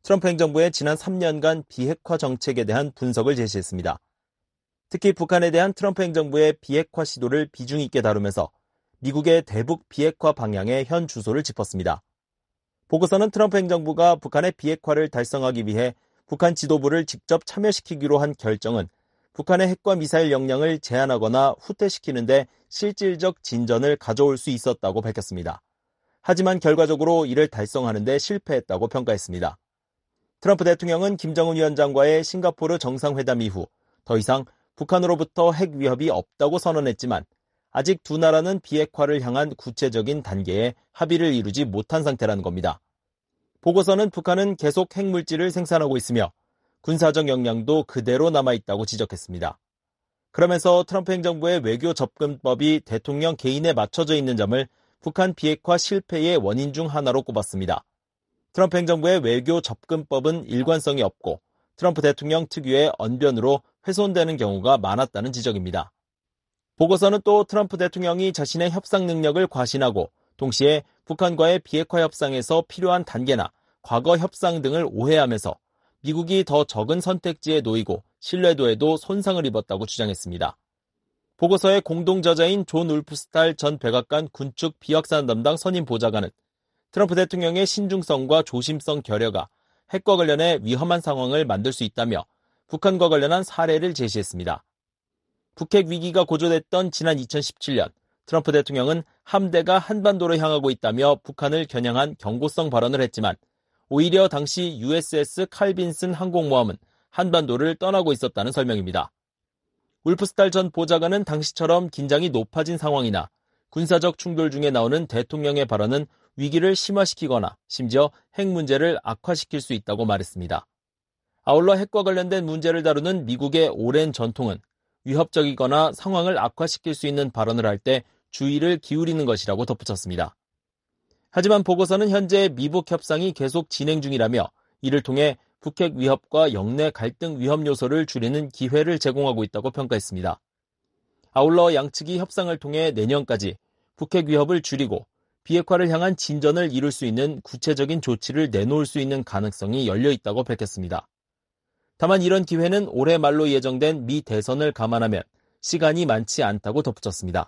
트럼프 행정부의 지난 삼 년간 비핵화 정책에 대한 분석을 제시했습니다. 특히 북한에 대한 트럼프 행정부의 비핵화 시도를 비중 있게 다루면서 미국의 대북 비핵화 방향의 현 주소를 짚었습니다. 보고서는 트럼프 행정부가 북한의 비핵화를 달성하기 위해 북한 지도부를 직접 참여시키기로 한 결정은 북한의 핵과 미사일 역량을 제한하거나 후퇴시키는 데 실질적 진전을 가져올 수 있었다고 밝혔습니다. 하지만 결과적으로 이를 달성하는 데 실패했다고 평가했습니다. 트럼프 대통령은 김정은 위원장과의 싱가포르 정상회담 이후 더 이상 북한으로부터 핵 위협이 없다고 선언했지만 아직 두 나라는 비핵화를 향한 구체적인 단계에 합의를 이루지 못한 상태라는 겁니다. 보고서는 북한은 계속 핵물질을 생산하고 있으며 군사적 역량도 그대로 남아있다고 지적했습니다. 그러면서 트럼프 행정부의 외교 접근법이 대통령 개인에 맞춰져 있는 점을 북한 비핵화 실패의 원인 중 하나로 꼽았습니다. 트럼프 행정부의 외교 접근법은 일관성이 없고 트럼프 대통령 특유의 언변으로 훼손되는 경우가 많았다는 지적입니다. 보고서는 또 트럼프 대통령이 자신의 협상 능력을 과신하고 동시에 북한과의 비핵화 협상에서 필요한 단계나 과거 협상 등을 오해하면서 미국이 더 적은 선택지에 놓이고 신뢰도에도 손상을 입었다고 주장했습니다. 보고서의 공동 저자인 존 울프스탈 전 백악관 군축 비확산 담당 선임 보좌관은 트럼프 대통령의 신중성과 조심성 결여가 핵과 관련해 위험한 상황을 만들 수 있다며 북한과 관련한 사례를 제시했습니다. 북핵 위기가 고조됐던 지난 이천십칠 년 트럼프 대통령은 함대가 한반도로 향하고 있다며 북한을 겨냥한 경고성 발언을 했지만 오히려 당시 유에스에스 칼빈슨 항공모함은 한반도를 떠나고 있었다는 설명입니다. 울프스탈 전 보좌관은 당시처럼 긴장이 높아진 상황이나 군사적 충돌 중에 나오는 대통령의 발언은 위기를 심화시키거나 심지어 핵 문제를 악화시킬 수 있다고 말했습니다. 아울러 핵과 관련된 문제를 다루는 미국의 오랜 전통은 위협적이거나 상황을 악화시킬 수 있는 발언을 할 때 주의를 기울이는 것이라고 덧붙였습니다. 하지만 보고서는 현재 미북 협상이 계속 진행 중이라며 이를 통해 북핵 위협과 영내 갈등 위험 요소를 줄이는 기회를 제공하고 있다고 평가했습니다. 아울러 양측이 협상을 통해 내년까지 북핵 위협을 줄이고 비핵화를 향한 진전을 이룰 수 있는 구체적인 조치를 내놓을 수 있는 가능성이 열려 있다고 밝혔습니다. 다만 이런 기회는 올해 말로 예정된 미 대선을 감안하면 시간이 많지 않다고 덧붙였습니다.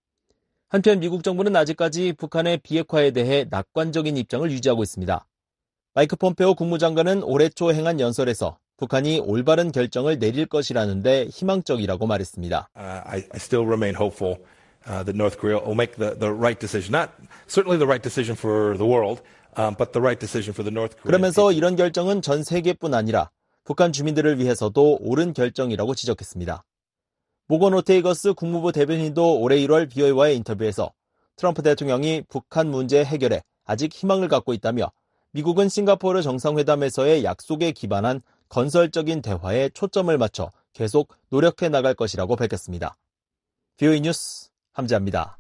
한편 미국 정부는 아직까지 북한의 비핵화에 대해 낙관적인 입장을 유지하고 있습니다. 마이크 폼페오 국무장관은 올해 초 행한 연설에서 북한이 올바른 결정을 내릴 것이라는데 희망적이라고 말했습니다. Uh, I, I still remain hopeful uh, that North Korea will make the, the right decision. Not certainly the right decision for the world, um, but the right decision for the North Korean. 그러면서 이런 결정은 전 세계뿐 아니라 북한 주민들을 위해서도 옳은 결정이라고 지적했습니다. 모건 오테이거스 국무부 대변인도 올해 일월 비오에이와의 인터뷰에서 트럼프 대통령이 북한 문제 해결에 아직 희망을 갖고 있다며 미국은 싱가포르 정상회담에서의 약속에 기반한 건설적인 대화에 초점을 맞춰 계속 노력해 나갈 것이라고 밝혔습니다. 비오에이 뉴스 함지아입니다.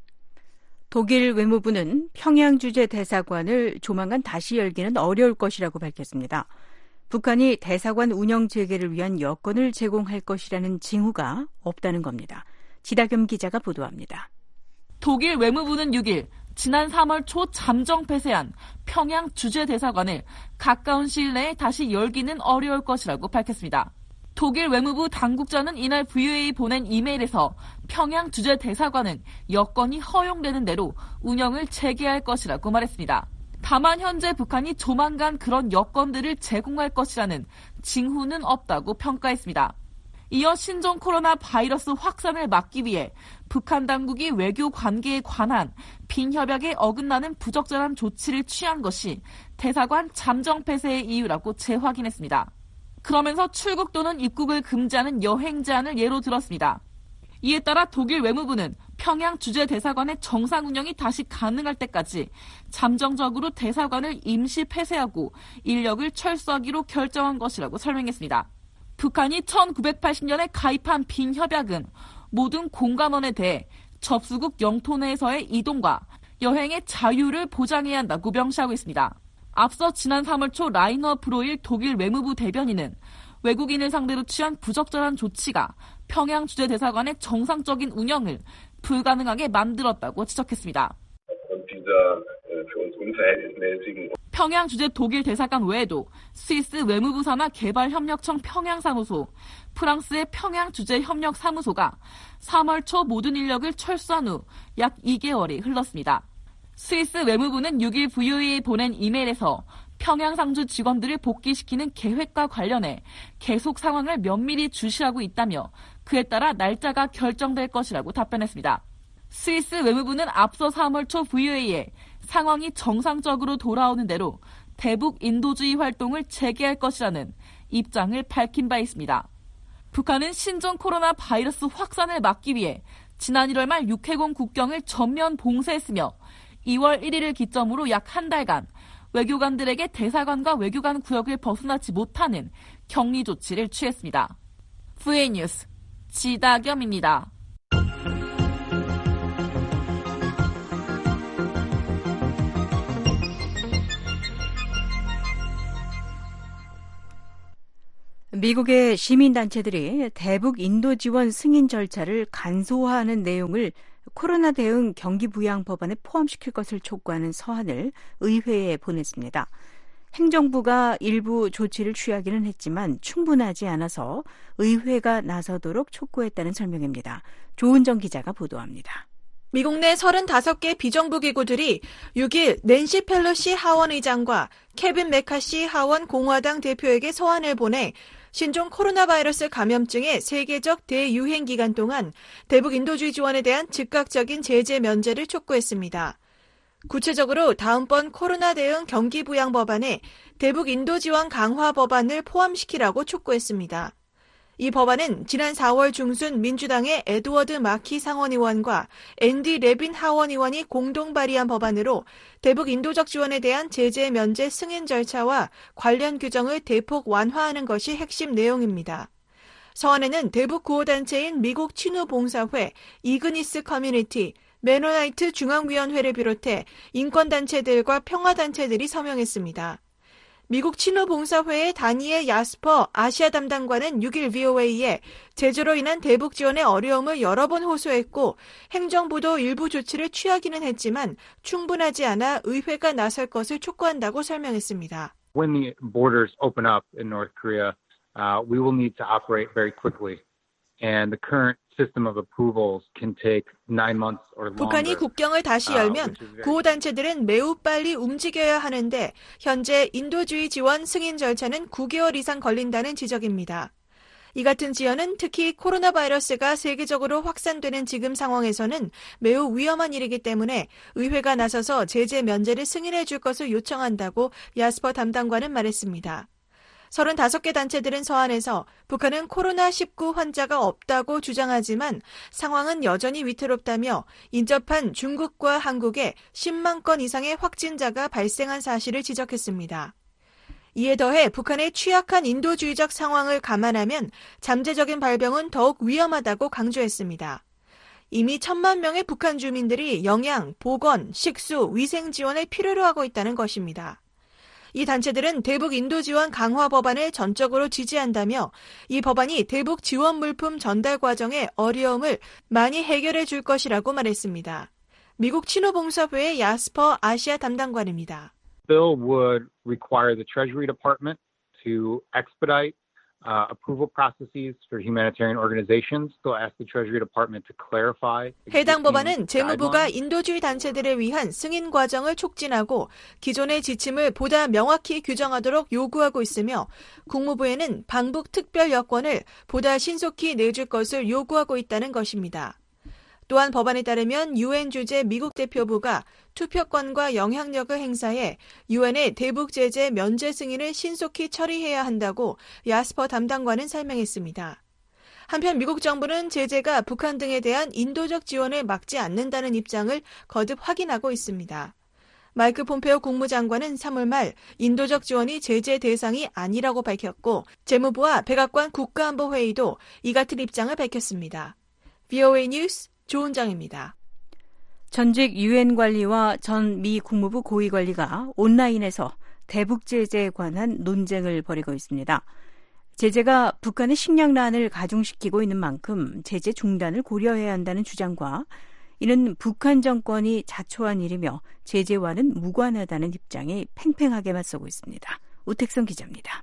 독일 외무부는 평양 주재 대사관을 조만간 다시 열기는 어려울 것이라고 밝혔습니다. 북한이 대사관 운영 재개를 위한 여건을 제공할 것이라는 징후가 없다는 겁니다. 지다겸 기자가 보도합니다. 독일 외무부는 육 일 지난 삼월 초 잠정 폐쇄한 평양 주재대사관을 가까운 시일 내에 다시 열기는 어려울 것이라고 밝혔습니다. 독일 외무부 당국자는 이날 브이오에이 보낸 이메일에서 평양 주재대사관은 여건이 허용되는 대로 운영을 재개할 것이라고 말했습니다. 다만 현재 북한이 조만간 그런 여건들을 제공할 것이라는 징후는 없다고 평가했습니다. 이어 신종 코로나 바이러스 확산을 막기 위해 북한 당국이 외교 관계에 관한 빈협약에 어긋나는 부적절한 조치를 취한 것이 대사관 잠정 폐쇄의 이유라고 재확인했습니다. 그러면서 출국 또는 입국을 금지하는 여행 제한을 예로 들었습니다. 이에 따라 독일 외무부는 평양 주재 대사관의 정상 운영이 다시 가능할 때까지 잠정적으로 대사관을 임시 폐쇄하고 인력을 철수하기로 결정한 것이라고 설명했습니다. 북한이 천구백팔십 년에 가입한 빈협약은 모든 공관원에 대해 접수국 영토 내에서의 이동과 여행의 자유를 보장해야 한다고 명시하고 있습니다. 앞서 지난 삼월 초 라이너 브로일 독일 외무부 대변인은 외국인을 상대로 취한 부적절한 조치가 평양 주재대사관의 정상적인 운영을 불가능하게 만들었다고 지적했습니다. 평양 주재 독일 대사관 외에도 스위스 외무부 산하 개발협력청 평양사무소, 프랑스의 평양 주재 협력사무소가 삼월 초 모든 인력을 철수한 후 약 이 개월이 흘렀습니다. 스위스 외무부는 육 일 브이오에이에 보낸 이메일에서 평양 상주 직원들을 복귀시키는 계획과 관련해 계속 상황을 면밀히 주시하고 있다며 그에 따라 날짜가 결정될 것이라고 답변했습니다. 스위스 외무부는 앞서 삼월 초 브이오에이에 상황이 정상적으로 돌아오는 대로 대북 인도주의 활동을 재개할 것이라는 입장을 밝힌 바 있습니다. 북한은 신종 코로나 바이러스 확산을 막기 위해 지난 일월 말 육해공 국경을 전면 봉쇄했으며 이월 일일을 기점으로 약 한 달간 외교관들에게 대사관과 외교관 구역을 벗어나지 못하는 격리 조치를 취했습니다. 브이오에이 뉴스 지다겸입니다. 미국의 시민단체들이 대북 인도 지원 승인 절차를 간소화하는 내용을 코로나 대응 경기부양 법안에 포함시킬 것을 촉구하는 서한을 의회에 보냈습니다. 행정부가 일부 조치를 취하기는 했지만 충분하지 않아서 의회가 나서도록 촉구했다는 설명입니다. 조은정 기자가 보도합니다. 미국 내 서른다섯 개 비정부 기구들이 육 일 낸시 펠로시 하원 의장과 케빈 메카시 하원 공화당 대표에게 서한을 보내 신종 코로나 바이러스 감염증의 세계적 대유행 기간 동안 대북 인도주의 지원에 대한 즉각적인 제재 면제를 촉구했습니다. 구체적으로 다음번 코로나 대응 경기부양 법안에 대북 인도 지원 강화 법안을 포함시키라고 촉구했습니다. 이 법안은 지난 사월 중순 민주당의 에드워드 마키 상원의원과 앤디 레빈 하원의원이 공동 발의한 법안으로 대북 인도적 지원에 대한 제재 면제 승인 절차와 관련 규정을 대폭 완화하는 것이 핵심 내용입니다. 서한에는 대북 구호단체인 미국 친우봉사회, 이그니스 커뮤니티, 메노나이트 중앙위원회를 비롯해 인권단체들과 평화단체들이 서명했습니다. 미국 친우봉사회의 다니엘 야스퍼 아시아 담당관은 육 일 브이오에이에 제재로 인한 대북 지원의 어려움을 여러 번 호소했고 행정부도 일부 조치를 취하기는 했지만 충분하지 않아 의회가 나설 것을 촉구한다고 설명했습니다. When the borders open up in North Korea, uh, we will need to operate very quickly. And the current system of approvals can take nine months or longer. 북한이 국경을 다시 열면 구호단체들은 매우 빨리 움직여야 하는데 현재 인도주의 지원 승인 절차는 구 개월 이상 걸린다는 지적입니다. 이 같은 지연은 특히 코로나 바이러스가 세계적으로 확산되는 지금 상황에서는 매우 위험한 일이기 때문에 의회가 나서서 제재 면제를 승인해 줄 것을 요청한다고 야스퍼 담당관은 말했습니다. 서른다섯 개 단체들은 서한에서 북한은 코로나 십구 환자가 없다고 주장하지만 상황은 여전히 위태롭다며 인접한 중국과 한국에 십만 건 이상의 확진자가 발생한 사실을 지적했습니다. 이에 더해 북한의 취약한 인도주의적 상황을 감안하면 잠재적인 발병은 더욱 위험하다고 강조했습니다. 이미 천만 명의 북한 주민들이 영양, 보건, 식수, 위생 지원을 필요로 하고 있다는 것입니다. 이 단체들은 대북 인도 지원 강화 법안을 전적으로 지지한다며 이 법안이 대북 지원 물품 전달 과정의 어려움을 많이 해결해 줄 것이라고 말했습니다. 미국 친우봉사회의 야스퍼 아시아 담당관입니다. Bill would require the Treasury Department to expedite Uh, approval processes for humanitarian organizations. They'll ask the Treasury Department to clarify. 해당 법안은 재무부가 인도주의 단체들을 위한 승인 과정을 촉진하고 기존의 지침을 보다 명확히 규정하도록 요구하고 있으며 국무부에는 방북 특별 여권을 보다 신속히 내줄 것을 요구하고 있다는 것입니다. 또한 법안에 따르면 유엔 주재 미국 대표부가 투표권과 영향력을 행사해 유엔의 대북 제재 면제 승인을 신속히 처리해야 한다고 야스퍼 담당관은 설명했습니다. 한편 미국 정부는 제재가 북한 등에 대한 인도적 지원을 막지 않는다는 입장을 거듭 확인하고 있습니다. 마이크 폼페오 국무장관은 삼월 말 인도적 지원이 제재 대상이 아니라고 밝혔고 재무부와 백악관 국가안보회의도 이 같은 입장을 밝혔습니다. 브이오에이 뉴스 조은정입니다. 전직 유엔 관리와 전 미 국무부 고위 관리가 온라인에서 대북 제재에 관한 논쟁을 벌이고 있습니다. 제재가 북한의 식량난을 가중시키고 있는 만큼 제재 중단을 고려해야 한다는 주장과 이는 북한 정권이 자초한 일이며 제재와는 무관하다는 입장이 팽팽하게 맞서고 있습니다. 우택성 기자입니다.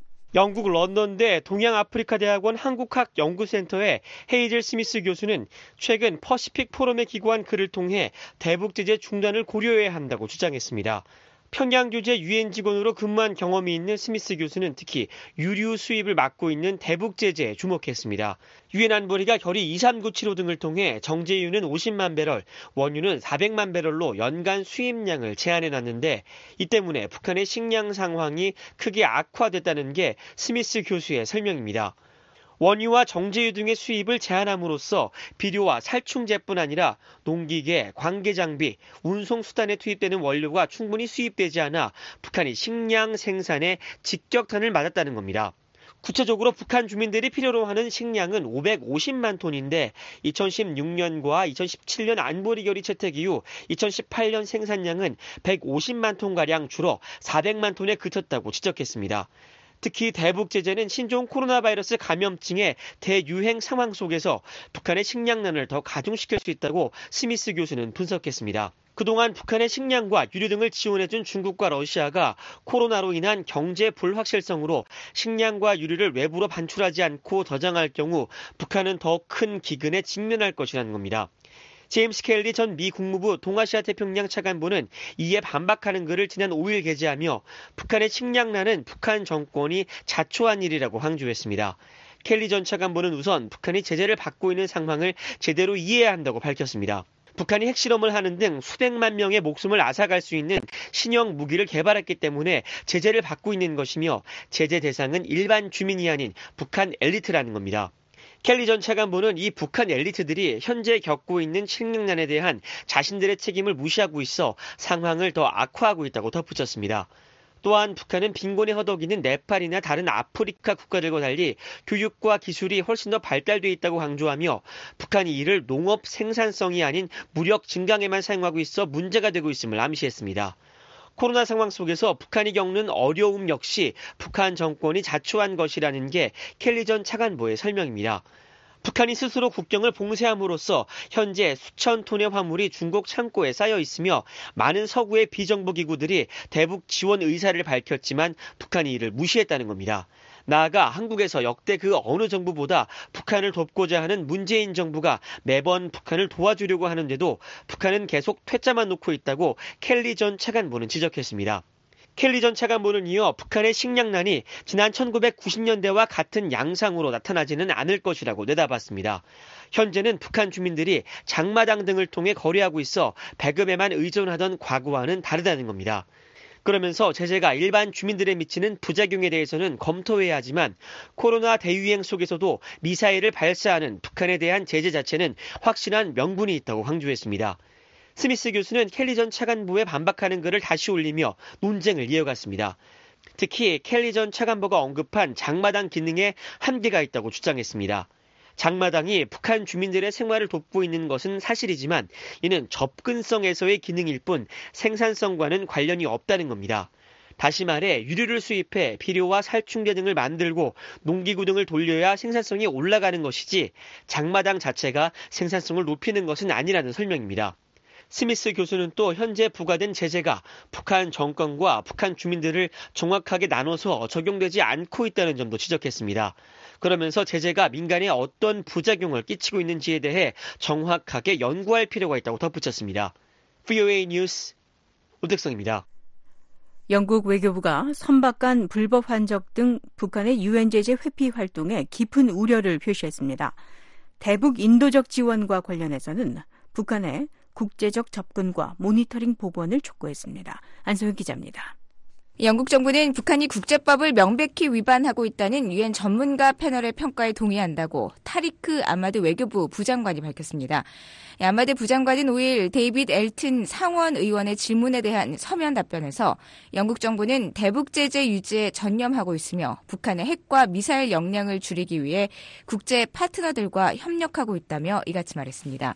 영국 런던대 동양아프리카대학원 한국학연구센터의 헤이즐 스미스 교수는 최근 퍼시픽 포럼에 기고한 글을 통해 대북 제재 중단을 고려해야 한다고 주장했습니다. 평양 교재 유엔 직원으로 근무한 경험이 있는 스미스 교수는 특히 유류 수입을 막고 있는 대북 제재에 주목했습니다. 유엔 안보리가 결의 이삼구칠오 등을 통해 정제유는 오십만 배럴, 원유는 사백만 배럴로 연간 수입량을 제한해놨는데 이 때문에 북한의 식량 상황이 크게 악화됐다는 게 스미스 교수의 설명입니다. 원유와 정제유 등의 수입을 제한함으로써 비료와 살충제뿐 아니라 농기계, 관계장비, 운송수단에 투입되는 원료가 충분히 수입되지 않아 북한이 식량 생산에 직격탄을 맞았다는 겁니다. 구체적으로 북한 주민들이 필요로 하는 식량은 오백오십만 톤인데 이천십육 년과 이천십칠 년 안보리 결의 채택 이후 이천십팔 년 생산량은 백오십만 톤가량 줄어 사백만 톤에 그쳤다고 지적했습니다. 특히 대북 제재는 신종 코로나 바이러스 감염증의 대유행 상황 속에서 북한의 식량난을 더 가중시킬 수 있다고 스미스 교수는 분석했습니다. 그동안 북한의 식량과 유류 등을 지원해준 중국과 러시아가 코로나로 인한 경제 불확실성으로 식량과 유류를 외부로 반출하지 않고 저장할 경우 북한은 더 큰 기근에 직면할 것이라는 겁니다. 제임스 켈리 전 미 국무부 동아시아 태평양 차관보는 이에 반박하는 글을 지난 오일 게재하며 북한의 식량난은 북한 정권이 자초한 일이라고 강조했습니다. 켈리 전 차관보는 우선 북한이 제재를 받고 있는 상황을 제대로 이해해야 한다고 밝혔습니다. 북한이 핵실험을 하는 등 수백만 명의 목숨을 앗아갈 수 있는 신형 무기를 개발했기 때문에 제재를 받고 있는 것이며 제재 대상은 일반 주민이 아닌 북한 엘리트라는 겁니다. 켈리 전 차관보는 이 북한 엘리트들이 현재 겪고 있는 식량난에 대한 자신들의 책임을 무시하고 있어 상황을 더 악화하고 있다고 덧붙였습니다. 또한 북한은 빈곤에 허덕이는 네팔이나 다른 아프리카 국가들과 달리 교육과 기술이 훨씬 더 발달돼 있다고 강조하며 북한이 이를 농업 생산성이 아닌 무력 증강에만 사용하고 있어 문제가 되고 있음을 암시했습니다. 코로나 상황 속에서 북한이 겪는 어려움 역시 북한 정권이 자초한 것이라는 게 켈리 전 차관보의 설명입니다. 북한이 스스로 국경을 봉쇄함으로써 현재 수천 톤의 화물이 중국 창고에 쌓여 있으며 많은 서구의 비정부 기구들이 대북 지원 의사를 밝혔지만 북한이 이를 무시했다는 겁니다. 나아가 한국에서 역대 그 어느 정부보다 북한을 돕고자 하는 문재인 정부가 매번 북한을 도와주려고 하는데도 북한은 계속 퇴짜만 놓고 있다고 켈리 전 차관보는 지적했습니다. 켈리 전 차관보는 이어 북한의 식량난이 지난 천구백구십 년대와 같은 양상으로 나타나지는 않을 것이라고 내다봤습니다. 현재는 북한 주민들이 장마당 등을 통해 거래하고 있어 배급에만 의존하던 과거와는 다르다는 겁니다. 그러면서 제재가 일반 주민들에 미치는 부작용에 대해서는 검토해야 하지만 코로나 대유행 속에서도 미사일을 발사하는 북한에 대한 제재 자체는 확실한 명분이 있다고 강조했습니다. 스미스 교수는 켈리 전 차관보에 반박하는 글을 다시 올리며 논쟁을 이어갔습니다. 특히 켈리 전 차관보가 언급한 장마당 기능에 한계가 있다고 주장했습니다. 장마당이 북한 주민들의 생활을 돕고 있는 것은 사실이지만 이는 접근성에서의 기능일 뿐 생산성과는 관련이 없다는 겁니다. 다시 말해 유류를 수입해 비료와 살충제 등을 만들고 농기구 등을 돌려야 생산성이 올라가는 것이지 장마당 자체가 생산성을 높이는 것은 아니라는 설명입니다. 스미스 교수는 또 현재 부과된 제재가 북한 정권과 북한 주민들을 정확하게 나눠서 적용되지 않고 있다는 점도 지적했습니다. 그러면서 제재가 민간에 어떤 부작용을 끼치고 있는지에 대해 정확하게 연구할 필요가 있다고 덧붙였습니다. 브이오에이 뉴스 우택성입니다. 영국 외교부가 선박간 불법 환적 등 북한의 유엔 제재 회피 활동에 깊은 우려를 표시했습니다. 대북 인도적 지원과 관련해서는 북한의 국제적 접근과 모니터링 복원을 촉구했습니다. 안소영 기자입니다. 영국 정부는 북한이 국제법을 명백히 위반하고 있다는 유엔 전문가 패널의 평가에 동의한다고 타리크 아마드 외교부 부장관이 밝혔습니다. 아마드 부장관은 오일 데이빗 엘튼 상원 의원의 질문에 대한 서면 답변에서 영국 정부는 대북 제재 유지에 전념하고 있으며 북한의 핵과 미사일 역량을 줄이기 위해 국제 파트너들과 협력하고 있다며 이같이 말했습니다.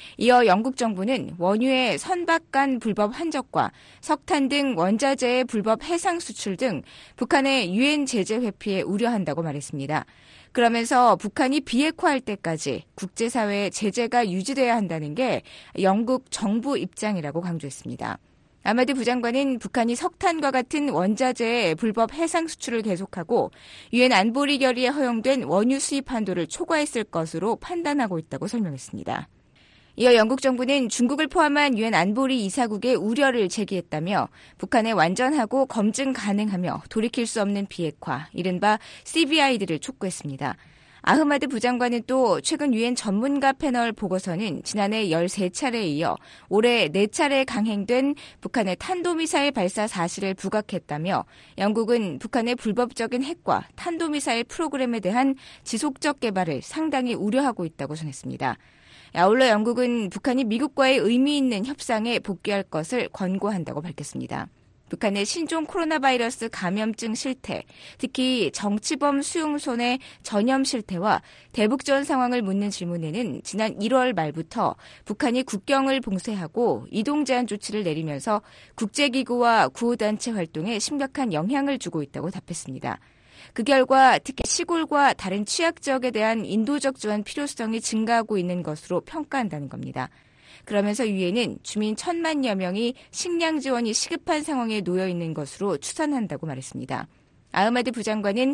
이어 영국 정부는 원유의 선박간 불법 환적과 석탄 등 원자재의 불법 해상 수출 등 북한의 유엔 제재 회피에 우려한다고 말했습니다. 그러면서 북한이 비핵화할 때까지 국제사회의 제재가 유지돼야 한다는 게 영국 정부 입장이라고 강조했습니다. 아마드 부장관은 북한이 석탄과 같은 원자재의 불법 해상 수출을 계속하고 유엔 안보리 결의에 허용된 원유 수입 한도를 초과했을 것으로 판단하고 있다고 설명했습니다. 이어 영국 정부는 중국을 포함한 유엔 안보리 이사국의 우려를 제기했다며 북한의 완전하고 검증 가능하며 돌이킬 수 없는 비핵화, 이른바 씨비아이들을 촉구했습니다. 아흐마드 부장관은 또 최근 유엔 전문가 패널 보고서는 지난해 열세 차례에 이어 올해 네 차례 강행된 북한의 탄도미사일 발사 사실을 부각했다며 영국은 북한의 불법적인 핵과 탄도미사일 프로그램에 대한 지속적 개발을 상당히 우려하고 있다고 전했습니다. 아울러 영국은 북한이 미국과의 의미 있는 협상에 복귀할 것을 권고한다고 밝혔습니다. 북한의 신종 코로나 바이러스 감염증 실태, 특히 정치범 수용소의 전염 실태와 대북 지원 상황을 묻는 질문에는 지난 일월 말부터 북한이 국경을 봉쇄하고 이동 제한 조치를 내리면서 국제기구와 구호단체 활동에 심각한 영향을 주고 있다고 답했습니다. 그 결과 특히 시골과 다른 취약 지역에 대한 인도적 지원 필요성이 증가하고 있는 것으로 평가한다는 겁니다. 그러면서 유엔은 주민 천만여 명이 식량 지원이 시급한 상황에 놓여 있는 것으로 추산한다고 말했습니다. 아흐마드 부장관은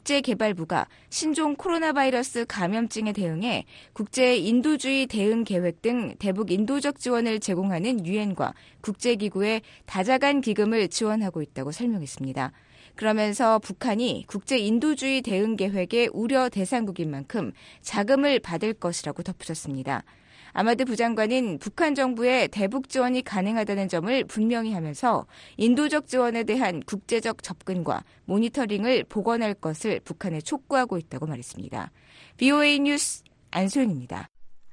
국제개발부가 신종 코로나 바이러스 감염증에 대응해 국제 인도주의 대응 계획 등 대북 인도적 지원을 제공하는 유엔과 국제기구의 다자간 기금을 지원하고 있다고 설명했습니다. 그러면서 북한이 국제 인도주의 대응 계획의 우려 대상국인 만큼 자금을 받을 것이라고 덧붙였습니다. 아마드 부장관은 북한 정부의 대북 지원이 가능하다는 점을 분명히 하면서 인도적 지원에 대한 국제적 접근과 모니터링을 복원할 것을 북한에 촉구하고 있다고 말했습니다. 브이오에이 뉴스 안소연입니다.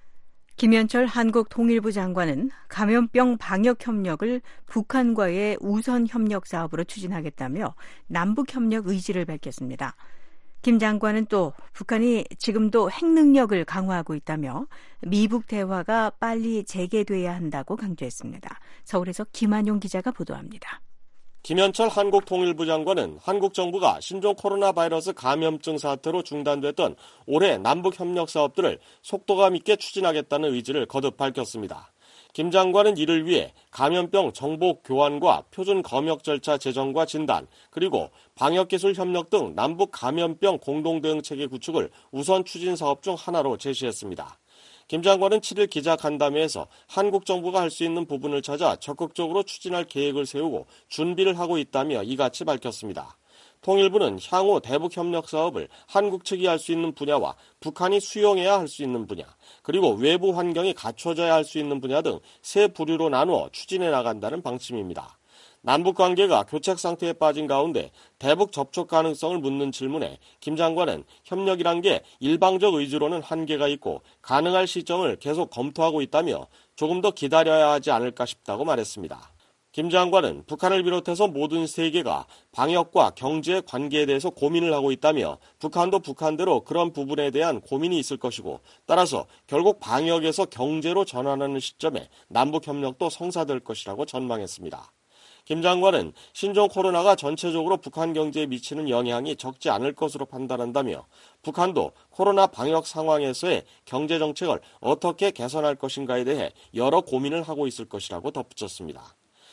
김현철 한국통일부 장관은 감염병 방역 협력을 북한과의 우선 협력 사업으로 추진하겠다며 남북 협력 의지를 밝혔습니다. 김 장관은 또 북한이 지금도 핵 능력을 강화하고 있다며 미북 대화가 빨리 재개돼야 한다고 강조했습니다. 서울에서 김한용 기자가 보도합니다. 김현철 한국통일부 장관은 한국 정부가 신종 코로나 바이러스 감염증 사태로 중단됐던 올해 남북 협력 사업들을 속도감 있게 추진하겠다는 의지를 거듭 밝혔습니다. 김 장관은 이를 위해 감염병 정보 교환과 표준 검역 절차 제정과 진단, 그리고 방역기술 협력 등 남북 감염병 공동대응체계 구축을 우선 추진 사업 중 하나로 제시했습니다. 김 장관은 칠 일 기자간담회에서 한국 정부가 할 수 있는 부분을 찾아 적극적으로 추진할 계획을 세우고 준비를 하고 있다며 이같이 밝혔습니다. 통일부는 향후 대북 협력 사업을 한국 측이 할 수 있는 분야와 북한이 수용해야 할 수 있는 분야, 그리고 외부 환경이 갖춰져야 할 수 있는 분야 등 세 부류로 나누어 추진해 나간다는 방침입니다. 남북 관계가 교착 상태에 빠진 가운데 대북 접촉 가능성을 묻는 질문에 김 장관은 협력이란 게 일방적 의지로는 한계가 있고 가능할 시점을 계속 검토하고 있다며 조금 더 기다려야 하지 않을까 싶다고 말했습니다. 김 장관은 북한을 비롯해서 모든 세계가 방역과 경제의 관계에 대해서 고민을 하고 있다며 북한도 북한대로 그런 부분에 대한 고민이 있을 것이고 따라서 결국 방역에서 경제로 전환하는 시점에 남북 협력도 성사될 것이라고 전망했습니다. 김 장관은 신종 코로나가 전체적으로 북한 경제에 미치는 영향이 적지 않을 것으로 판단한다며 북한도 코로나 방역 상황에서의 경제 정책을 어떻게 개선할 것인가에 대해 여러 고민을 하고 있을 것이라고 덧붙였습니다.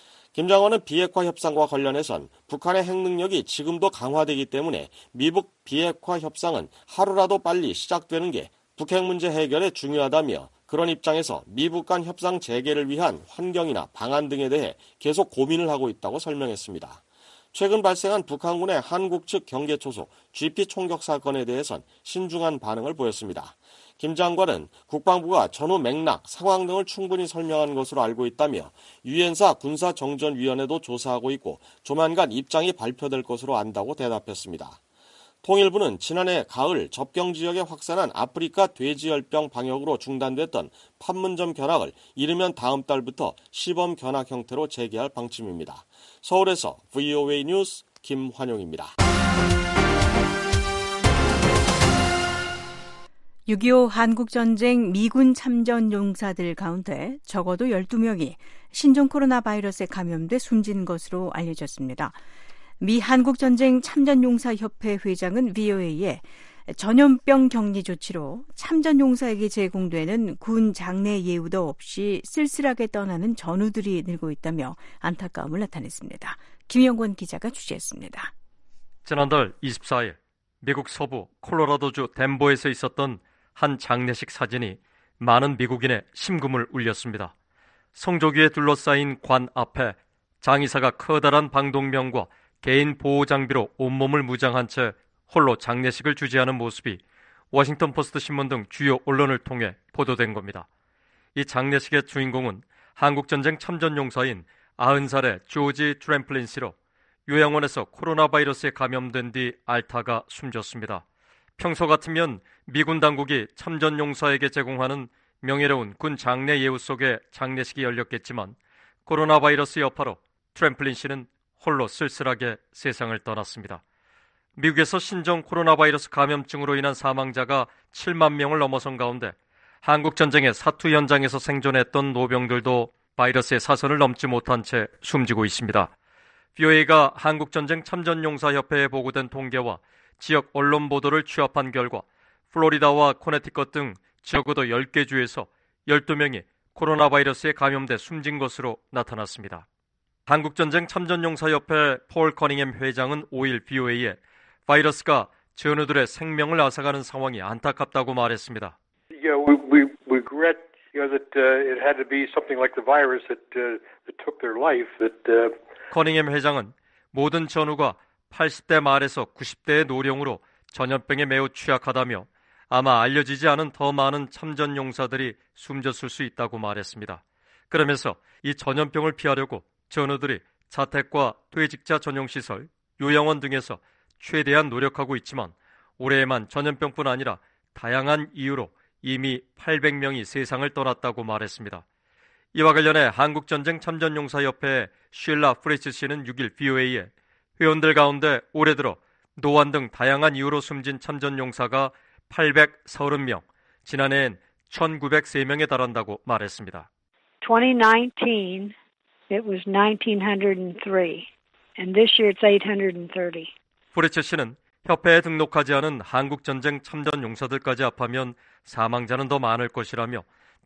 김 장관은 비핵화 협상과 관련해선 북한의 핵 능력이 지금도 강화되기 때문에 미북 비핵화 협상은 하루라도 빨리 시작되는 게 북핵 문제 해결에 중요하다며 그런 입장에서 미북 간 협상 재개를 위한 환경이나 방안 등에 대해 계속 고민을 하고 있다고 설명했습니다. 최근 발생한 북한군의 한국 측 경계 초소 지피 총격 사건에 대해선 신중한 반응을 보였습니다. 김 장관은 국방부가 전후 맥락, 상황 등을 충분히 설명한 것으로 알고 있다며 유엔사 군사정전위원회도 조사하고 있고 조만간 입장이 발표될 것으로 안다고 대답했습니다. 통일부는 지난해 가을 접경 지역에 확산한 아프리카 돼지열병 방역으로 중단됐던 판문점 견학을 이르면 다음 달부터 시범 견학 형태로 재개할 방침입니다. 서울에서 브이오에이 뉴스 김환용입니다. 육이오 한국전쟁 미군 참전 용사들 가운데 적어도 열두 명이 신종 코로나 바이러스에 감염돼 숨진 것으로 알려졌습니다. 미 한국전쟁 참전용사협회 회장은 브이오에이에 전염병 격리 조치로 참전용사에게 제공되는 군 장례 예우도 없이 쓸쓸하게 떠나는 전우들이 늘고 있다며 안타까움을 나타냈습니다. 김영권 기자가 취재했습니다. 지난달 이십사일 미국 서부 콜로라도주 덴버에서 있었던 한 장례식 사진이 많은 미국인의 심금을 울렸습니다. 성조기에 둘러싸인 관 앞에 장의사가 커다란 방독면과 개인 보호 장비로 온몸을 무장한 채 홀로 장례식을 주재하는 모습이 워싱턴 포스트 신문 등 주요 언론을 통해 보도된 겁니다. 이 장례식의 주인공은 한국전쟁 참전용사인 아흔 살의 조지 트램플린 씨로 요양원에서 코로나 바이러스에 감염된 뒤 앓다가 숨졌습니다. 평소 같으면 미군 당국이 참전용사에게 제공하는 명예로운 군 장례 예우 속에 장례식이 열렸겠지만 코로나 바이러스 여파로 트램플린 씨는 홀로 쓸쓸하게 세상을 떠났습니다. 미국에서 신종 코로나 바이러스 감염증으로 인한 사망자가 칠만 명을 넘어선 가운데 한국전쟁의 사투 현장에서 생존했던 노병들도 바이러스의 사선을 넘지 못한 채 숨지고 있습니다. 브이오에이가 한국전쟁 참전용사협회에 보고된 통계와 지역 언론 보도를 취합한 결과 플로리다와 코네티컷 등 적어도 열 개 주에서 열두 명이 코로나 바이러스에 감염돼 숨진 것으로 나타났습니다. 한국전쟁 참전용사협회 폴 커닝햄 회장은 오일 브이오에이에 바이러스가 전우들의 생명을 앗아가는 상황이 안타깝다고 말했습니다. Yeah, we, we regret you know, that uh, it had to be something like the virus that, uh, that took their life. That, uh... 커닝햄 회장은 모든 전우가 팔십 대 말에서 구십 대의 노령으로 전염병에 매우 취약하다며 아마 알려지지 않은 더 많은 참전용사들이 숨졌을 수 있다고 말했습니다. 그러면서 이 전염병을 피하려고 전우들이 자택과 퇴직자 전용시설, 요양원 등에서 최대한 노력하고 있지만 올해에만 전염병뿐 아니라 다양한 이유로 이미 팔백 명이 세상을 떠났다고 말했습니다. 이와 관련해 한국전쟁 참전용사협회의 쉴라 프리츠 씨는 육일 브이오에이에 회원들 가운데 올해 들어 노안 등 다양한 이유로 숨진 참전용사가 팔백삼십 명, 지난해엔 천구백삼 명에 달한다고 말했습니다. twenty nineteen, it was nineteen oh three, and this year it's eight hundred thirty. 프리츠 씨는 협회에 등록하지 않은 한국전쟁 참전용사들까지 합하면 사망자는 더 많을 것이라며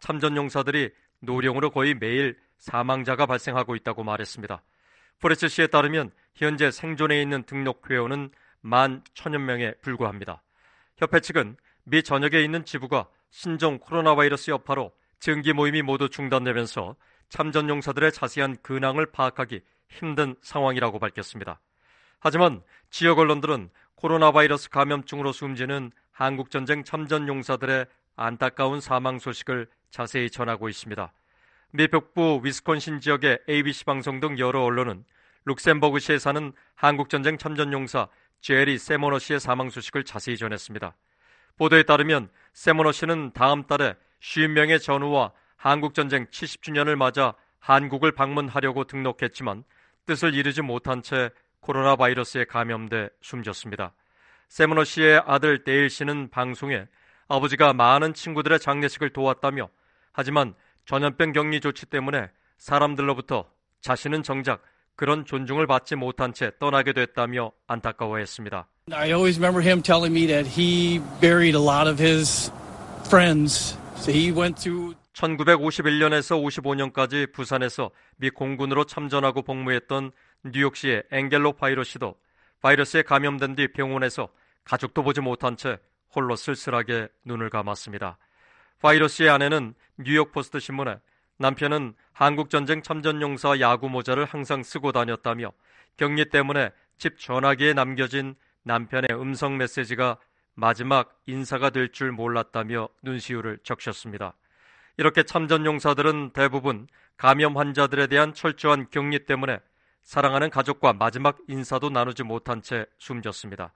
참전용사들이 노령으로 거의 매일 사망자가 발생하고 있다고 말했습니다. 프리츠 씨에 따르면 현재 생존해 있는 등록 회원은 만 천여 명에 불과합니다. 협회 측은 미 전역에 있는 지부가 신종 코로나 바이러스 여파로 정기 모임이 모두 중단되면서 참전용사들의 자세한 근황을 파악하기 힘든 상황이라고 밝혔습니다. 하지만 지역 언론들은 코로나 바이러스 감염증으로 숨지는 한국전쟁 참전용사들의 안타까운 사망 소식을 자세히 전하고 있습니다. 미 북부 위스콘신 지역의 에이비씨 방송 등 여러 언론은 룩셈버그시에 사는 한국전쟁 참전용사 제리 세모너 씨의 사망 소식을 자세히 전했습니다. 보도에 따르면 세모너 씨는 다음 달에 오십 명의 전우와 한국전쟁 칠십 주년을 맞아 한국을 방문하려고 등록했지만 뜻을 이루지 못한 채 코로나 바이러스에 감염돼 숨졌습니다. 세모너 씨의 아들 데일 씨는 방송에 아버지가 많은 친구들의 장례식을 도왔다며 하지만 전염병 격리 조치 때문에 사람들로부터 자신은 정작 그런 존중을 받지 못한 채 떠나게 됐다며 안타까워했습니다. I always remember him telling me that he buried a lot of his friends. So he went through 천구백오십일 년에서 오십오 년까지 부산에서 미 공군으로 참전하고 복무했던 뉴욕시의 앵겔로 파이로 씨도 바이러스에 감염된 뒤 병원에서 가족도 보지 못한 채 홀로 쓸쓸하게 눈을 감았습니다. 파이로 씨의 아내는 뉴욕 포스트 신문에 남편은 한국전쟁 참전용사 야구 모자를 항상 쓰고 다녔다며 격리 때문에 집 전화기에 남겨진 남편의 음성 메시지가 마지막 인사가 될 줄 몰랐다며 눈시울을 적셨습니다. 이렇게 참전용사들은 대부분 감염 환자들에 대한 철저한 격리 때문에 사랑하는 가족과 마지막 인사도 나누지 못한 채 숨졌습니다.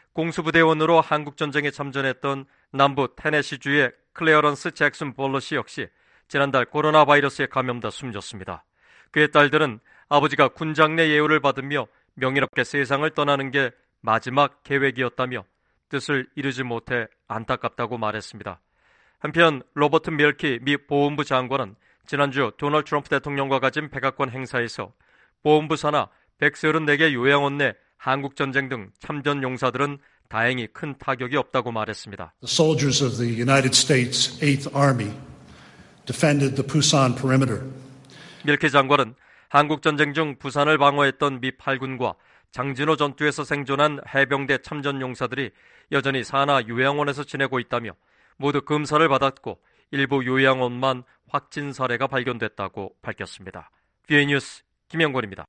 공수부대원으로 한국전쟁에 참전했던 남부 테네시주의 클레어런스 잭슨 볼러시 역시 지난달 코로나 바이러스에 감염돼 숨졌습니다. 그의 딸들은 아버지가 군장례 예우를 받으며 명예롭게 세상을 떠나는 게 마지막 계획이었다며 뜻을 이루지 못해 안타깝다고 말했습니다. 한편 로버트 밀키 미 보훈부 장관은 지난주 도널드 트럼프 대통령과 가진 백악관 행사에서 보훈부 산하 백삼십사 개 요양원 내 한국전쟁 등 참전 용사들은 다행히 큰 타격이 없다고 말했습니다. The soldiers of the United States eighth Army defended the Busan perimeter. 밀키 장관은 한국전쟁 중 부산을 방어했던 미 팔 군과 장진호 전투에서 생존한 해병대 참전 용사들이 여전히 산하 요양원에서 지내고 있다며 모두 검사를 받았고 일부 요양원만 확진 사례가 발견됐다고 밝혔습니다. 비오에이 뉴스 김영권입니다.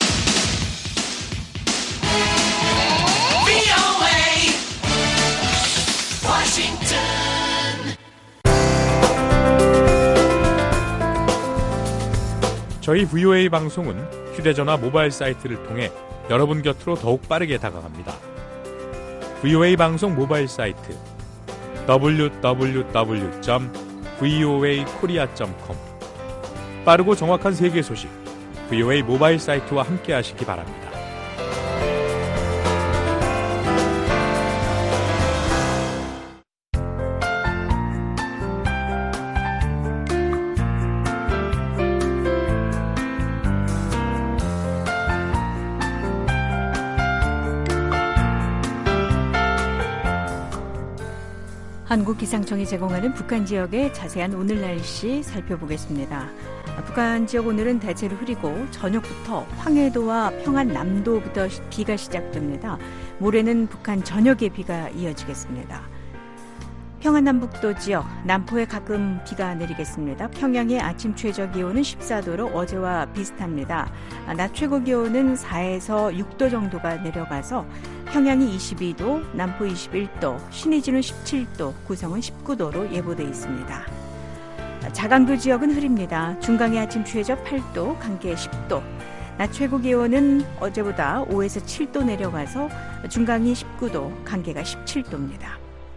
저희 브이오에이 방송은 휴대전화 모바일 사이트를 통해 여러분 곁으로 더욱 빠르게 다가갑니다. 브이오에이 방송 모바일 사이트 더블유 더블유 더블유 점 브이오에이 코리아 점 컴 빠르고 정확한 세계 소식 브이오에이 모바일 사이트와 함께 하시기 바랍니다. 한국기상청이 제공하는 북한 지역의 자세한 오늘 날씨 살펴보겠습니다. 북한 지역 오늘은 대체로 흐리고 저녁부터 황해도와 평안 남도부터 비가 시작됩니다. 모레는 북한 전역에 비가 이어지겠습니다. 평안 남북도 지역 남포에 가끔 비가 내리겠습니다. 평양의 아침 최저 기온은 십사 도로 어제와 비슷합니다. 낮 최고 기온은 사에서 육 도 정도가 내려가서 평양이 이십이 도, 남포 이십일 도, 신의주는 십칠 도, 구성은 십구 도로 예보돼 있습니다. 자강도 지역은 흐립니다. 중강의 아침 최저 팔 도, 강계 십 도, 낮 최고 기온은 어제보다 오에서 칠 도 내려가서 중강이 십구 도, 강계가 십칠 도입니다.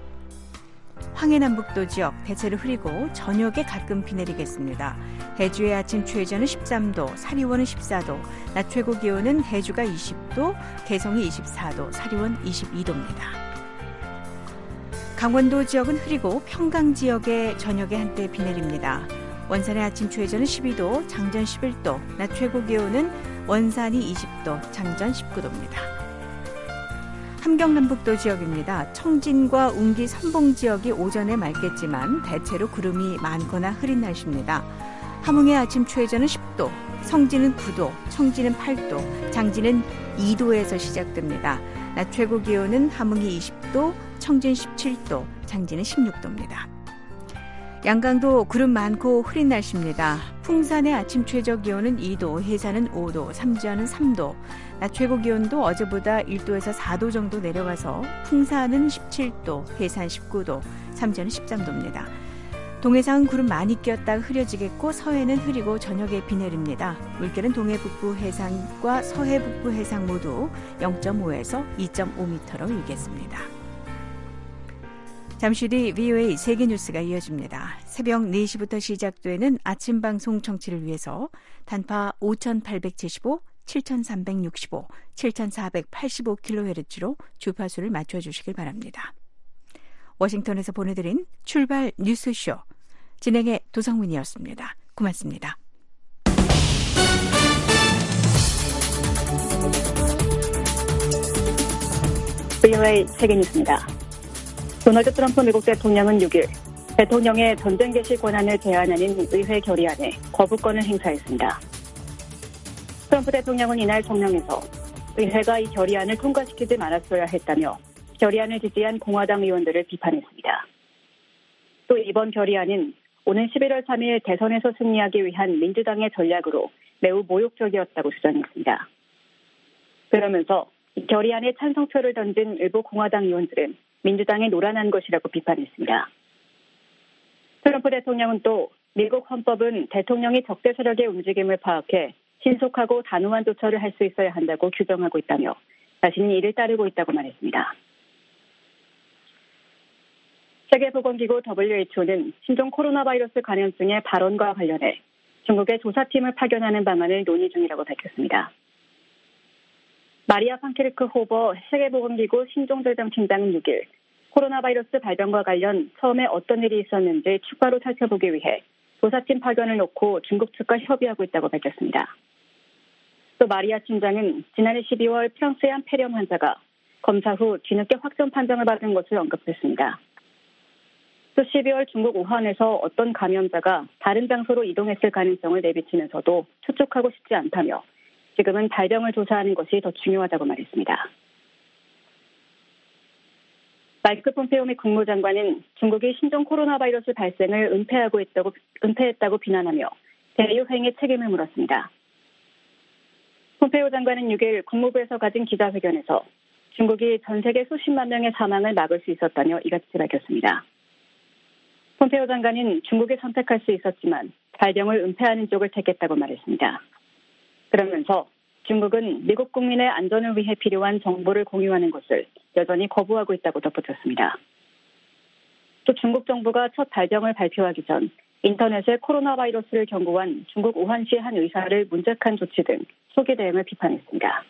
황해남북도 지역 대체로 흐리고 저녁에 가끔 비 내리겠습니다. 해주의 아침 최저는 십삼 도, 사리원은 십사 도, 낮 최고 기온은 해주가 이십 도, 개성이 이십사 도, 사리원 이십이 도입니다. 강원도 지역은 흐리고 평강 지역에 저녁에 한때 비 내립니다. 원산의 아침 최저는 십이 도, 장전 십일 도, 낮 최고 기온은 원산이 이십 도, 장전 십구 도입니다. 함경남북도 지역입니다. 청진과 운기 선봉 지역이 오전에 맑겠지만 대체로 구름이 많거나 흐린 날씨입니다. 함흥의 아침 최저는 십 도, 성진은 구 도, 청진은 팔 도, 장진은 이 도에서 시작됩니다. 낮 최고 기온은 함흥이 이십 도, 청진 십칠 도, 장진은 십육 도입니다. 양강도 구름 많고 흐린 날씨입니다. 풍산의 아침 최저 기온은 이 도, 해산은 오 도, 삼지연은 삼 도, 낮 최고 기온도 어제보다 일 도에서 사 도 정도 내려가서 풍산은 십칠 도, 해산 십구 도, 삼지연은 십삼 도입니다. 동해상은 구름 많이 꼈다가 흐려지겠고 서해는 흐리고 저녁에 비 내립니다. 물결은 동해 북부 해상과 서해 북부 해상 모두 영 점 오에서 이 점 오 미터로 일겠습니다. 잠시 뒤 브이오에이 세계뉴스가 이어집니다. 새벽 네 시부터 시작되는 아침 방송 청취를 위해서 단파 오천팔백칠십오, 칠천삼백육십오, 칠천사백팔십오 킬로헤르츠로 주파수를 맞춰주시길 바랍니다. 워싱턴에서 보내드린 출발 뉴스쇼 진행의 도성문이었습니다. 고맙습니다. 브이오에이 세계뉴스입니다. 도널드 트럼프 미국 대통령은 육 일 대통령의 전쟁 개시 권한을 제한하는 의회 결의안에 거부권을 행사했습니다. 트럼프 대통령은 이날 성명에서 의회가 이 결의안을 통과시키지 말았어야 했다며 결의안을 지지한 공화당 의원들을 비판했습니다. 또 이번 결의안은 오는 십일월 삼일 대선에서 승리하기 위한 민주당의 전략으로 매우 모욕적이었다고 주장했습니다. 그러면서 이 결의안에 찬성표를 던진 일부 공화당 의원들은 민주당이 노란한 것이라고 비판했습니다. 트럼프 대통령은 또 미국 헌법은 대통령이 적대 세력의 움직임을 파악해 신속하고 단호한 조처를 할 수 있어야 한다고 규정하고 있다며 자신이 이를 따르고 있다고 말했습니다. 세계보건기구 더블유에이치오는 신종 코로나 바이러스 감염증의 발원과 관련해 중국의 조사팀을 파견하는 방안을 논의 중이라고 밝혔습니다. 마리아 판케르크 호버 세계보건기구 신종대장 팀장은 육 일 코로나 바이러스 발병과 관련 처음에 어떤 일이 있었는지 추가로 살펴보기 위해 조사팀 파견을 놓고 중국 측과 협의하고 있다고 밝혔습니다. 또 마리아 팀장은 지난해 십이월 프랑스의 한 폐렴 환자가 검사 후 뒤늦게 확정 판정을 받은 것을 언급했습니다. 또 십이월 중국 우한에서 어떤 감염자가 다른 장소로 이동했을 가능성을 내비치면서도 추측하고 싶지 않다며 지금은 발병을 조사하는 것이 더 중요하다고 말했습니다. 마이크 폼페오 미 국무장관은 중국이 신종 코로나 바이러스 발생을 은폐하고 있다고, 은폐했다고 비난하며 대유행의 책임을 물었습니다. 폼페오 장관은 육 일 국무부에서 가진 기자회견에서 중국이 전 세계 수십만 명의 사망을 막을 수 있었다며 이같이 밝혔습니다. 폼페오 장관은 중국이 선택할 수 있었지만 발병을 은폐하는 쪽을 택했다고 말했습니다. 그러면서 중국은 미국 국민의 안전을 위해 필요한 정보를 공유하는 것을 여전히 거부하고 있다고 덧붙였습니다. 또 중국 정부가 첫 발병을 발표하기 전 인터넷에 코로나 바이러스를 경고한 중국 우한시 한 의사를 문책한 조치 등 소기 대응을 비판했습니다.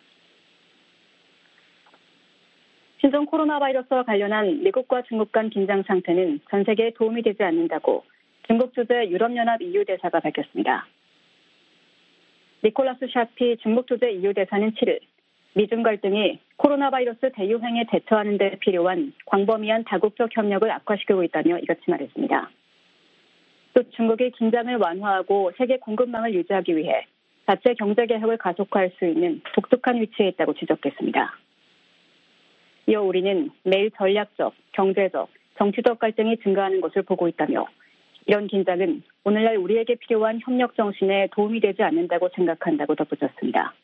신종 코로나 바이러스와 관련한 미국과 중국 간 긴장 상태는 전 세계에 도움이 되지 않는다고 중국 주재 유럽연합 이유 대사가 밝혔습니다. 니콜라스 샤피 중국 주재 이유 대사는 칠 일 미중 갈등이 코로나 바이러스 대유행에 대처하는 데 필요한 광범위한 다국적 협력을 악화시키고 있다며 이같이 말했습니다. 또 중국이 긴장을 완화하고 세계 공급망을 유지하기 위해 자체 경제 개혁을 가속화할 수 있는 독특한 위치에 있다고 지적했습니다. 이어 우리는 매일 전략적, 경제적, 정치적 갈등이 증가하는 것을 보고 있다며 이런 긴장은 오늘날 우리에게 필요한 협력 정신에 도움이 되지 않는다고 생각한다고 덧붙였습니다.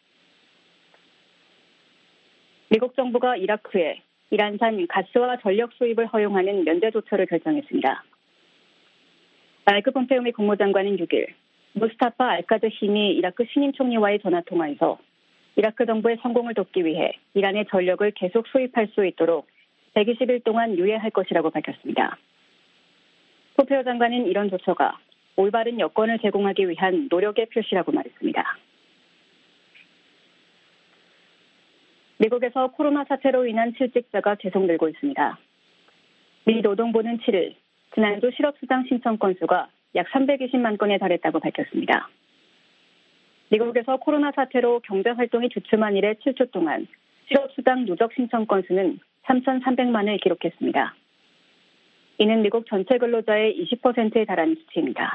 미국 정부가 이라크에 이란산 가스와 전력 수입을 허용하는 면제 조처를 결정했습니다. 마이크 폼페오 미 국무장관은 육 일 무스타파 알카드힘이 이라크 신임 총리와의 전화통화에서 이라크 정부의 성공을 돕기 위해 이란의 전력을 계속 수입할 수 있도록 백이십 일 동안 유예할 것이라고 밝혔습니다. 폼페오 장관은 이런 조처가 올바른 여건을 제공하기 위한 노력의 표시라고 말했습니다. 미국에서 코로나 사태로 인한 실직자가 계속 늘고 있습니다. 미 노동부는 칠 일 지난주 실업수당 신청 건수가 약 삼백이십만 건에 달했다고 밝혔습니다. 미국에서 코로나 사태로 경제활동이 주춤한 이래 칠 주 동안 실업수당 누적 신청 건수는 삼천삼백만을 기록했습니다. 이는 미국 전체 근로자의 이십 퍼센트에 달하는 수치입니다.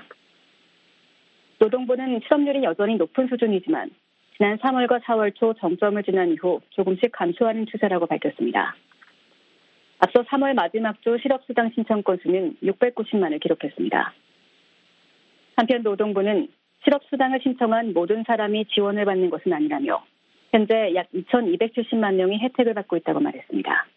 노동부는 실업률이 여전히 높은 수준이지만 지난 삼월과 사월 초 정점을 지난 이후 조금씩 감소하는 추세라고 밝혔습니다. 앞서 삼월 마지막 주 실업수당 신청 건수는 육백구십만을 기록했습니다. 한편 노동부는 실업수당을 신청한 모든 사람이 지원을 받는 것은 아니라며 현재 약 이천이백칠십만 명이 혜택을 받고 있다고 말했습니다.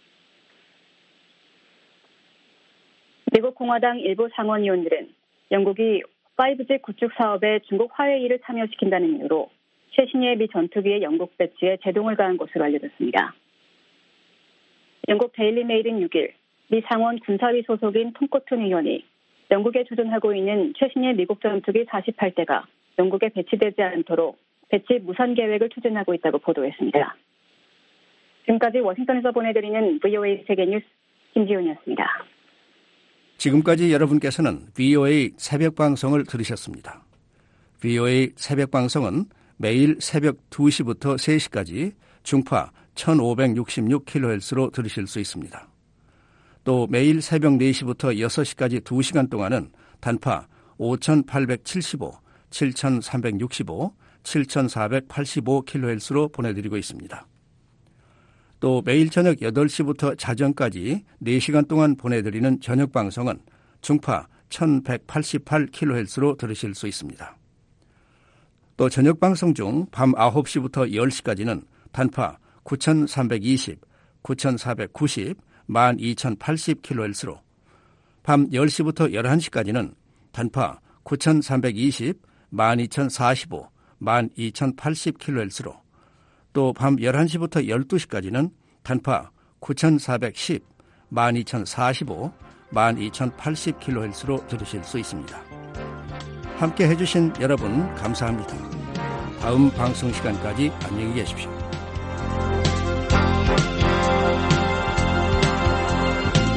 미국 공화당 일부 상원의원들은 영국이 파이브지 구축 사업에 중국 화웨이를 참여시킨다는 이유로 최신의 미 전투기의 영국 배치에 제동을 가한 것으로 알려졌습니다. 영국 데일리 메일은 육 일 미 상원 군사위 소속인 톰 코튼 의원이 영국에 주둔하고 있는 최신의 미국 전투기 사십팔 대가 영국에 배치되지 않도록 배치 무산 계획을 추진하고 있다고 보도했습니다. 지금까지 워싱턴에서 보내드리는 브이오에이 세계뉴스 김지훈이었습니다. 지금까지 여러분께서는 브이오에이 새벽방송을 들으셨습니다. 브이오에이 새벽방송은 매일 새벽 두 시부터 세 시까지 중파 천오백육십육 킬로헤르츠로 들으실 수 있습니다. 또 매일 새벽 네 시부터 여섯 시까지 두 시간 동안은 단파 오천팔백칠십오, 칠천삼백육십오, 칠천사백팔십오 킬로헤르츠로 보내드리고 있습니다. 또 매일 저녁 여덟 시부터 자정까지 네 시간 동안 보내드리는 저녁 방송은 중파 천백팔십팔 킬로헤르츠로 들으실 수 있습니다. 또 저녁 방송 중 밤 아홉 시부터 열 시까지는 단파 구천삼백이십, 구천사백구십, 만 이천팔십 킬로헤르츠로 밤 열 시부터 열한 시까지는 단파 구천삼백이십, 만 이천사십오, 만 이천팔십 킬로헤르츠로 또 밤 열한 시부터 열두 시까지는 단파 구천사백십, 만 이천사십오, 만 이천팔십 킬로헤르츠로 들으실 수 있습니다. 함께 해주신 여러분 감사합니다. 다음 방송 시간까지 안녕히 계십시오.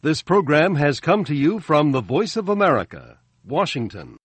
This program has come to you from the Voice of America, Washington.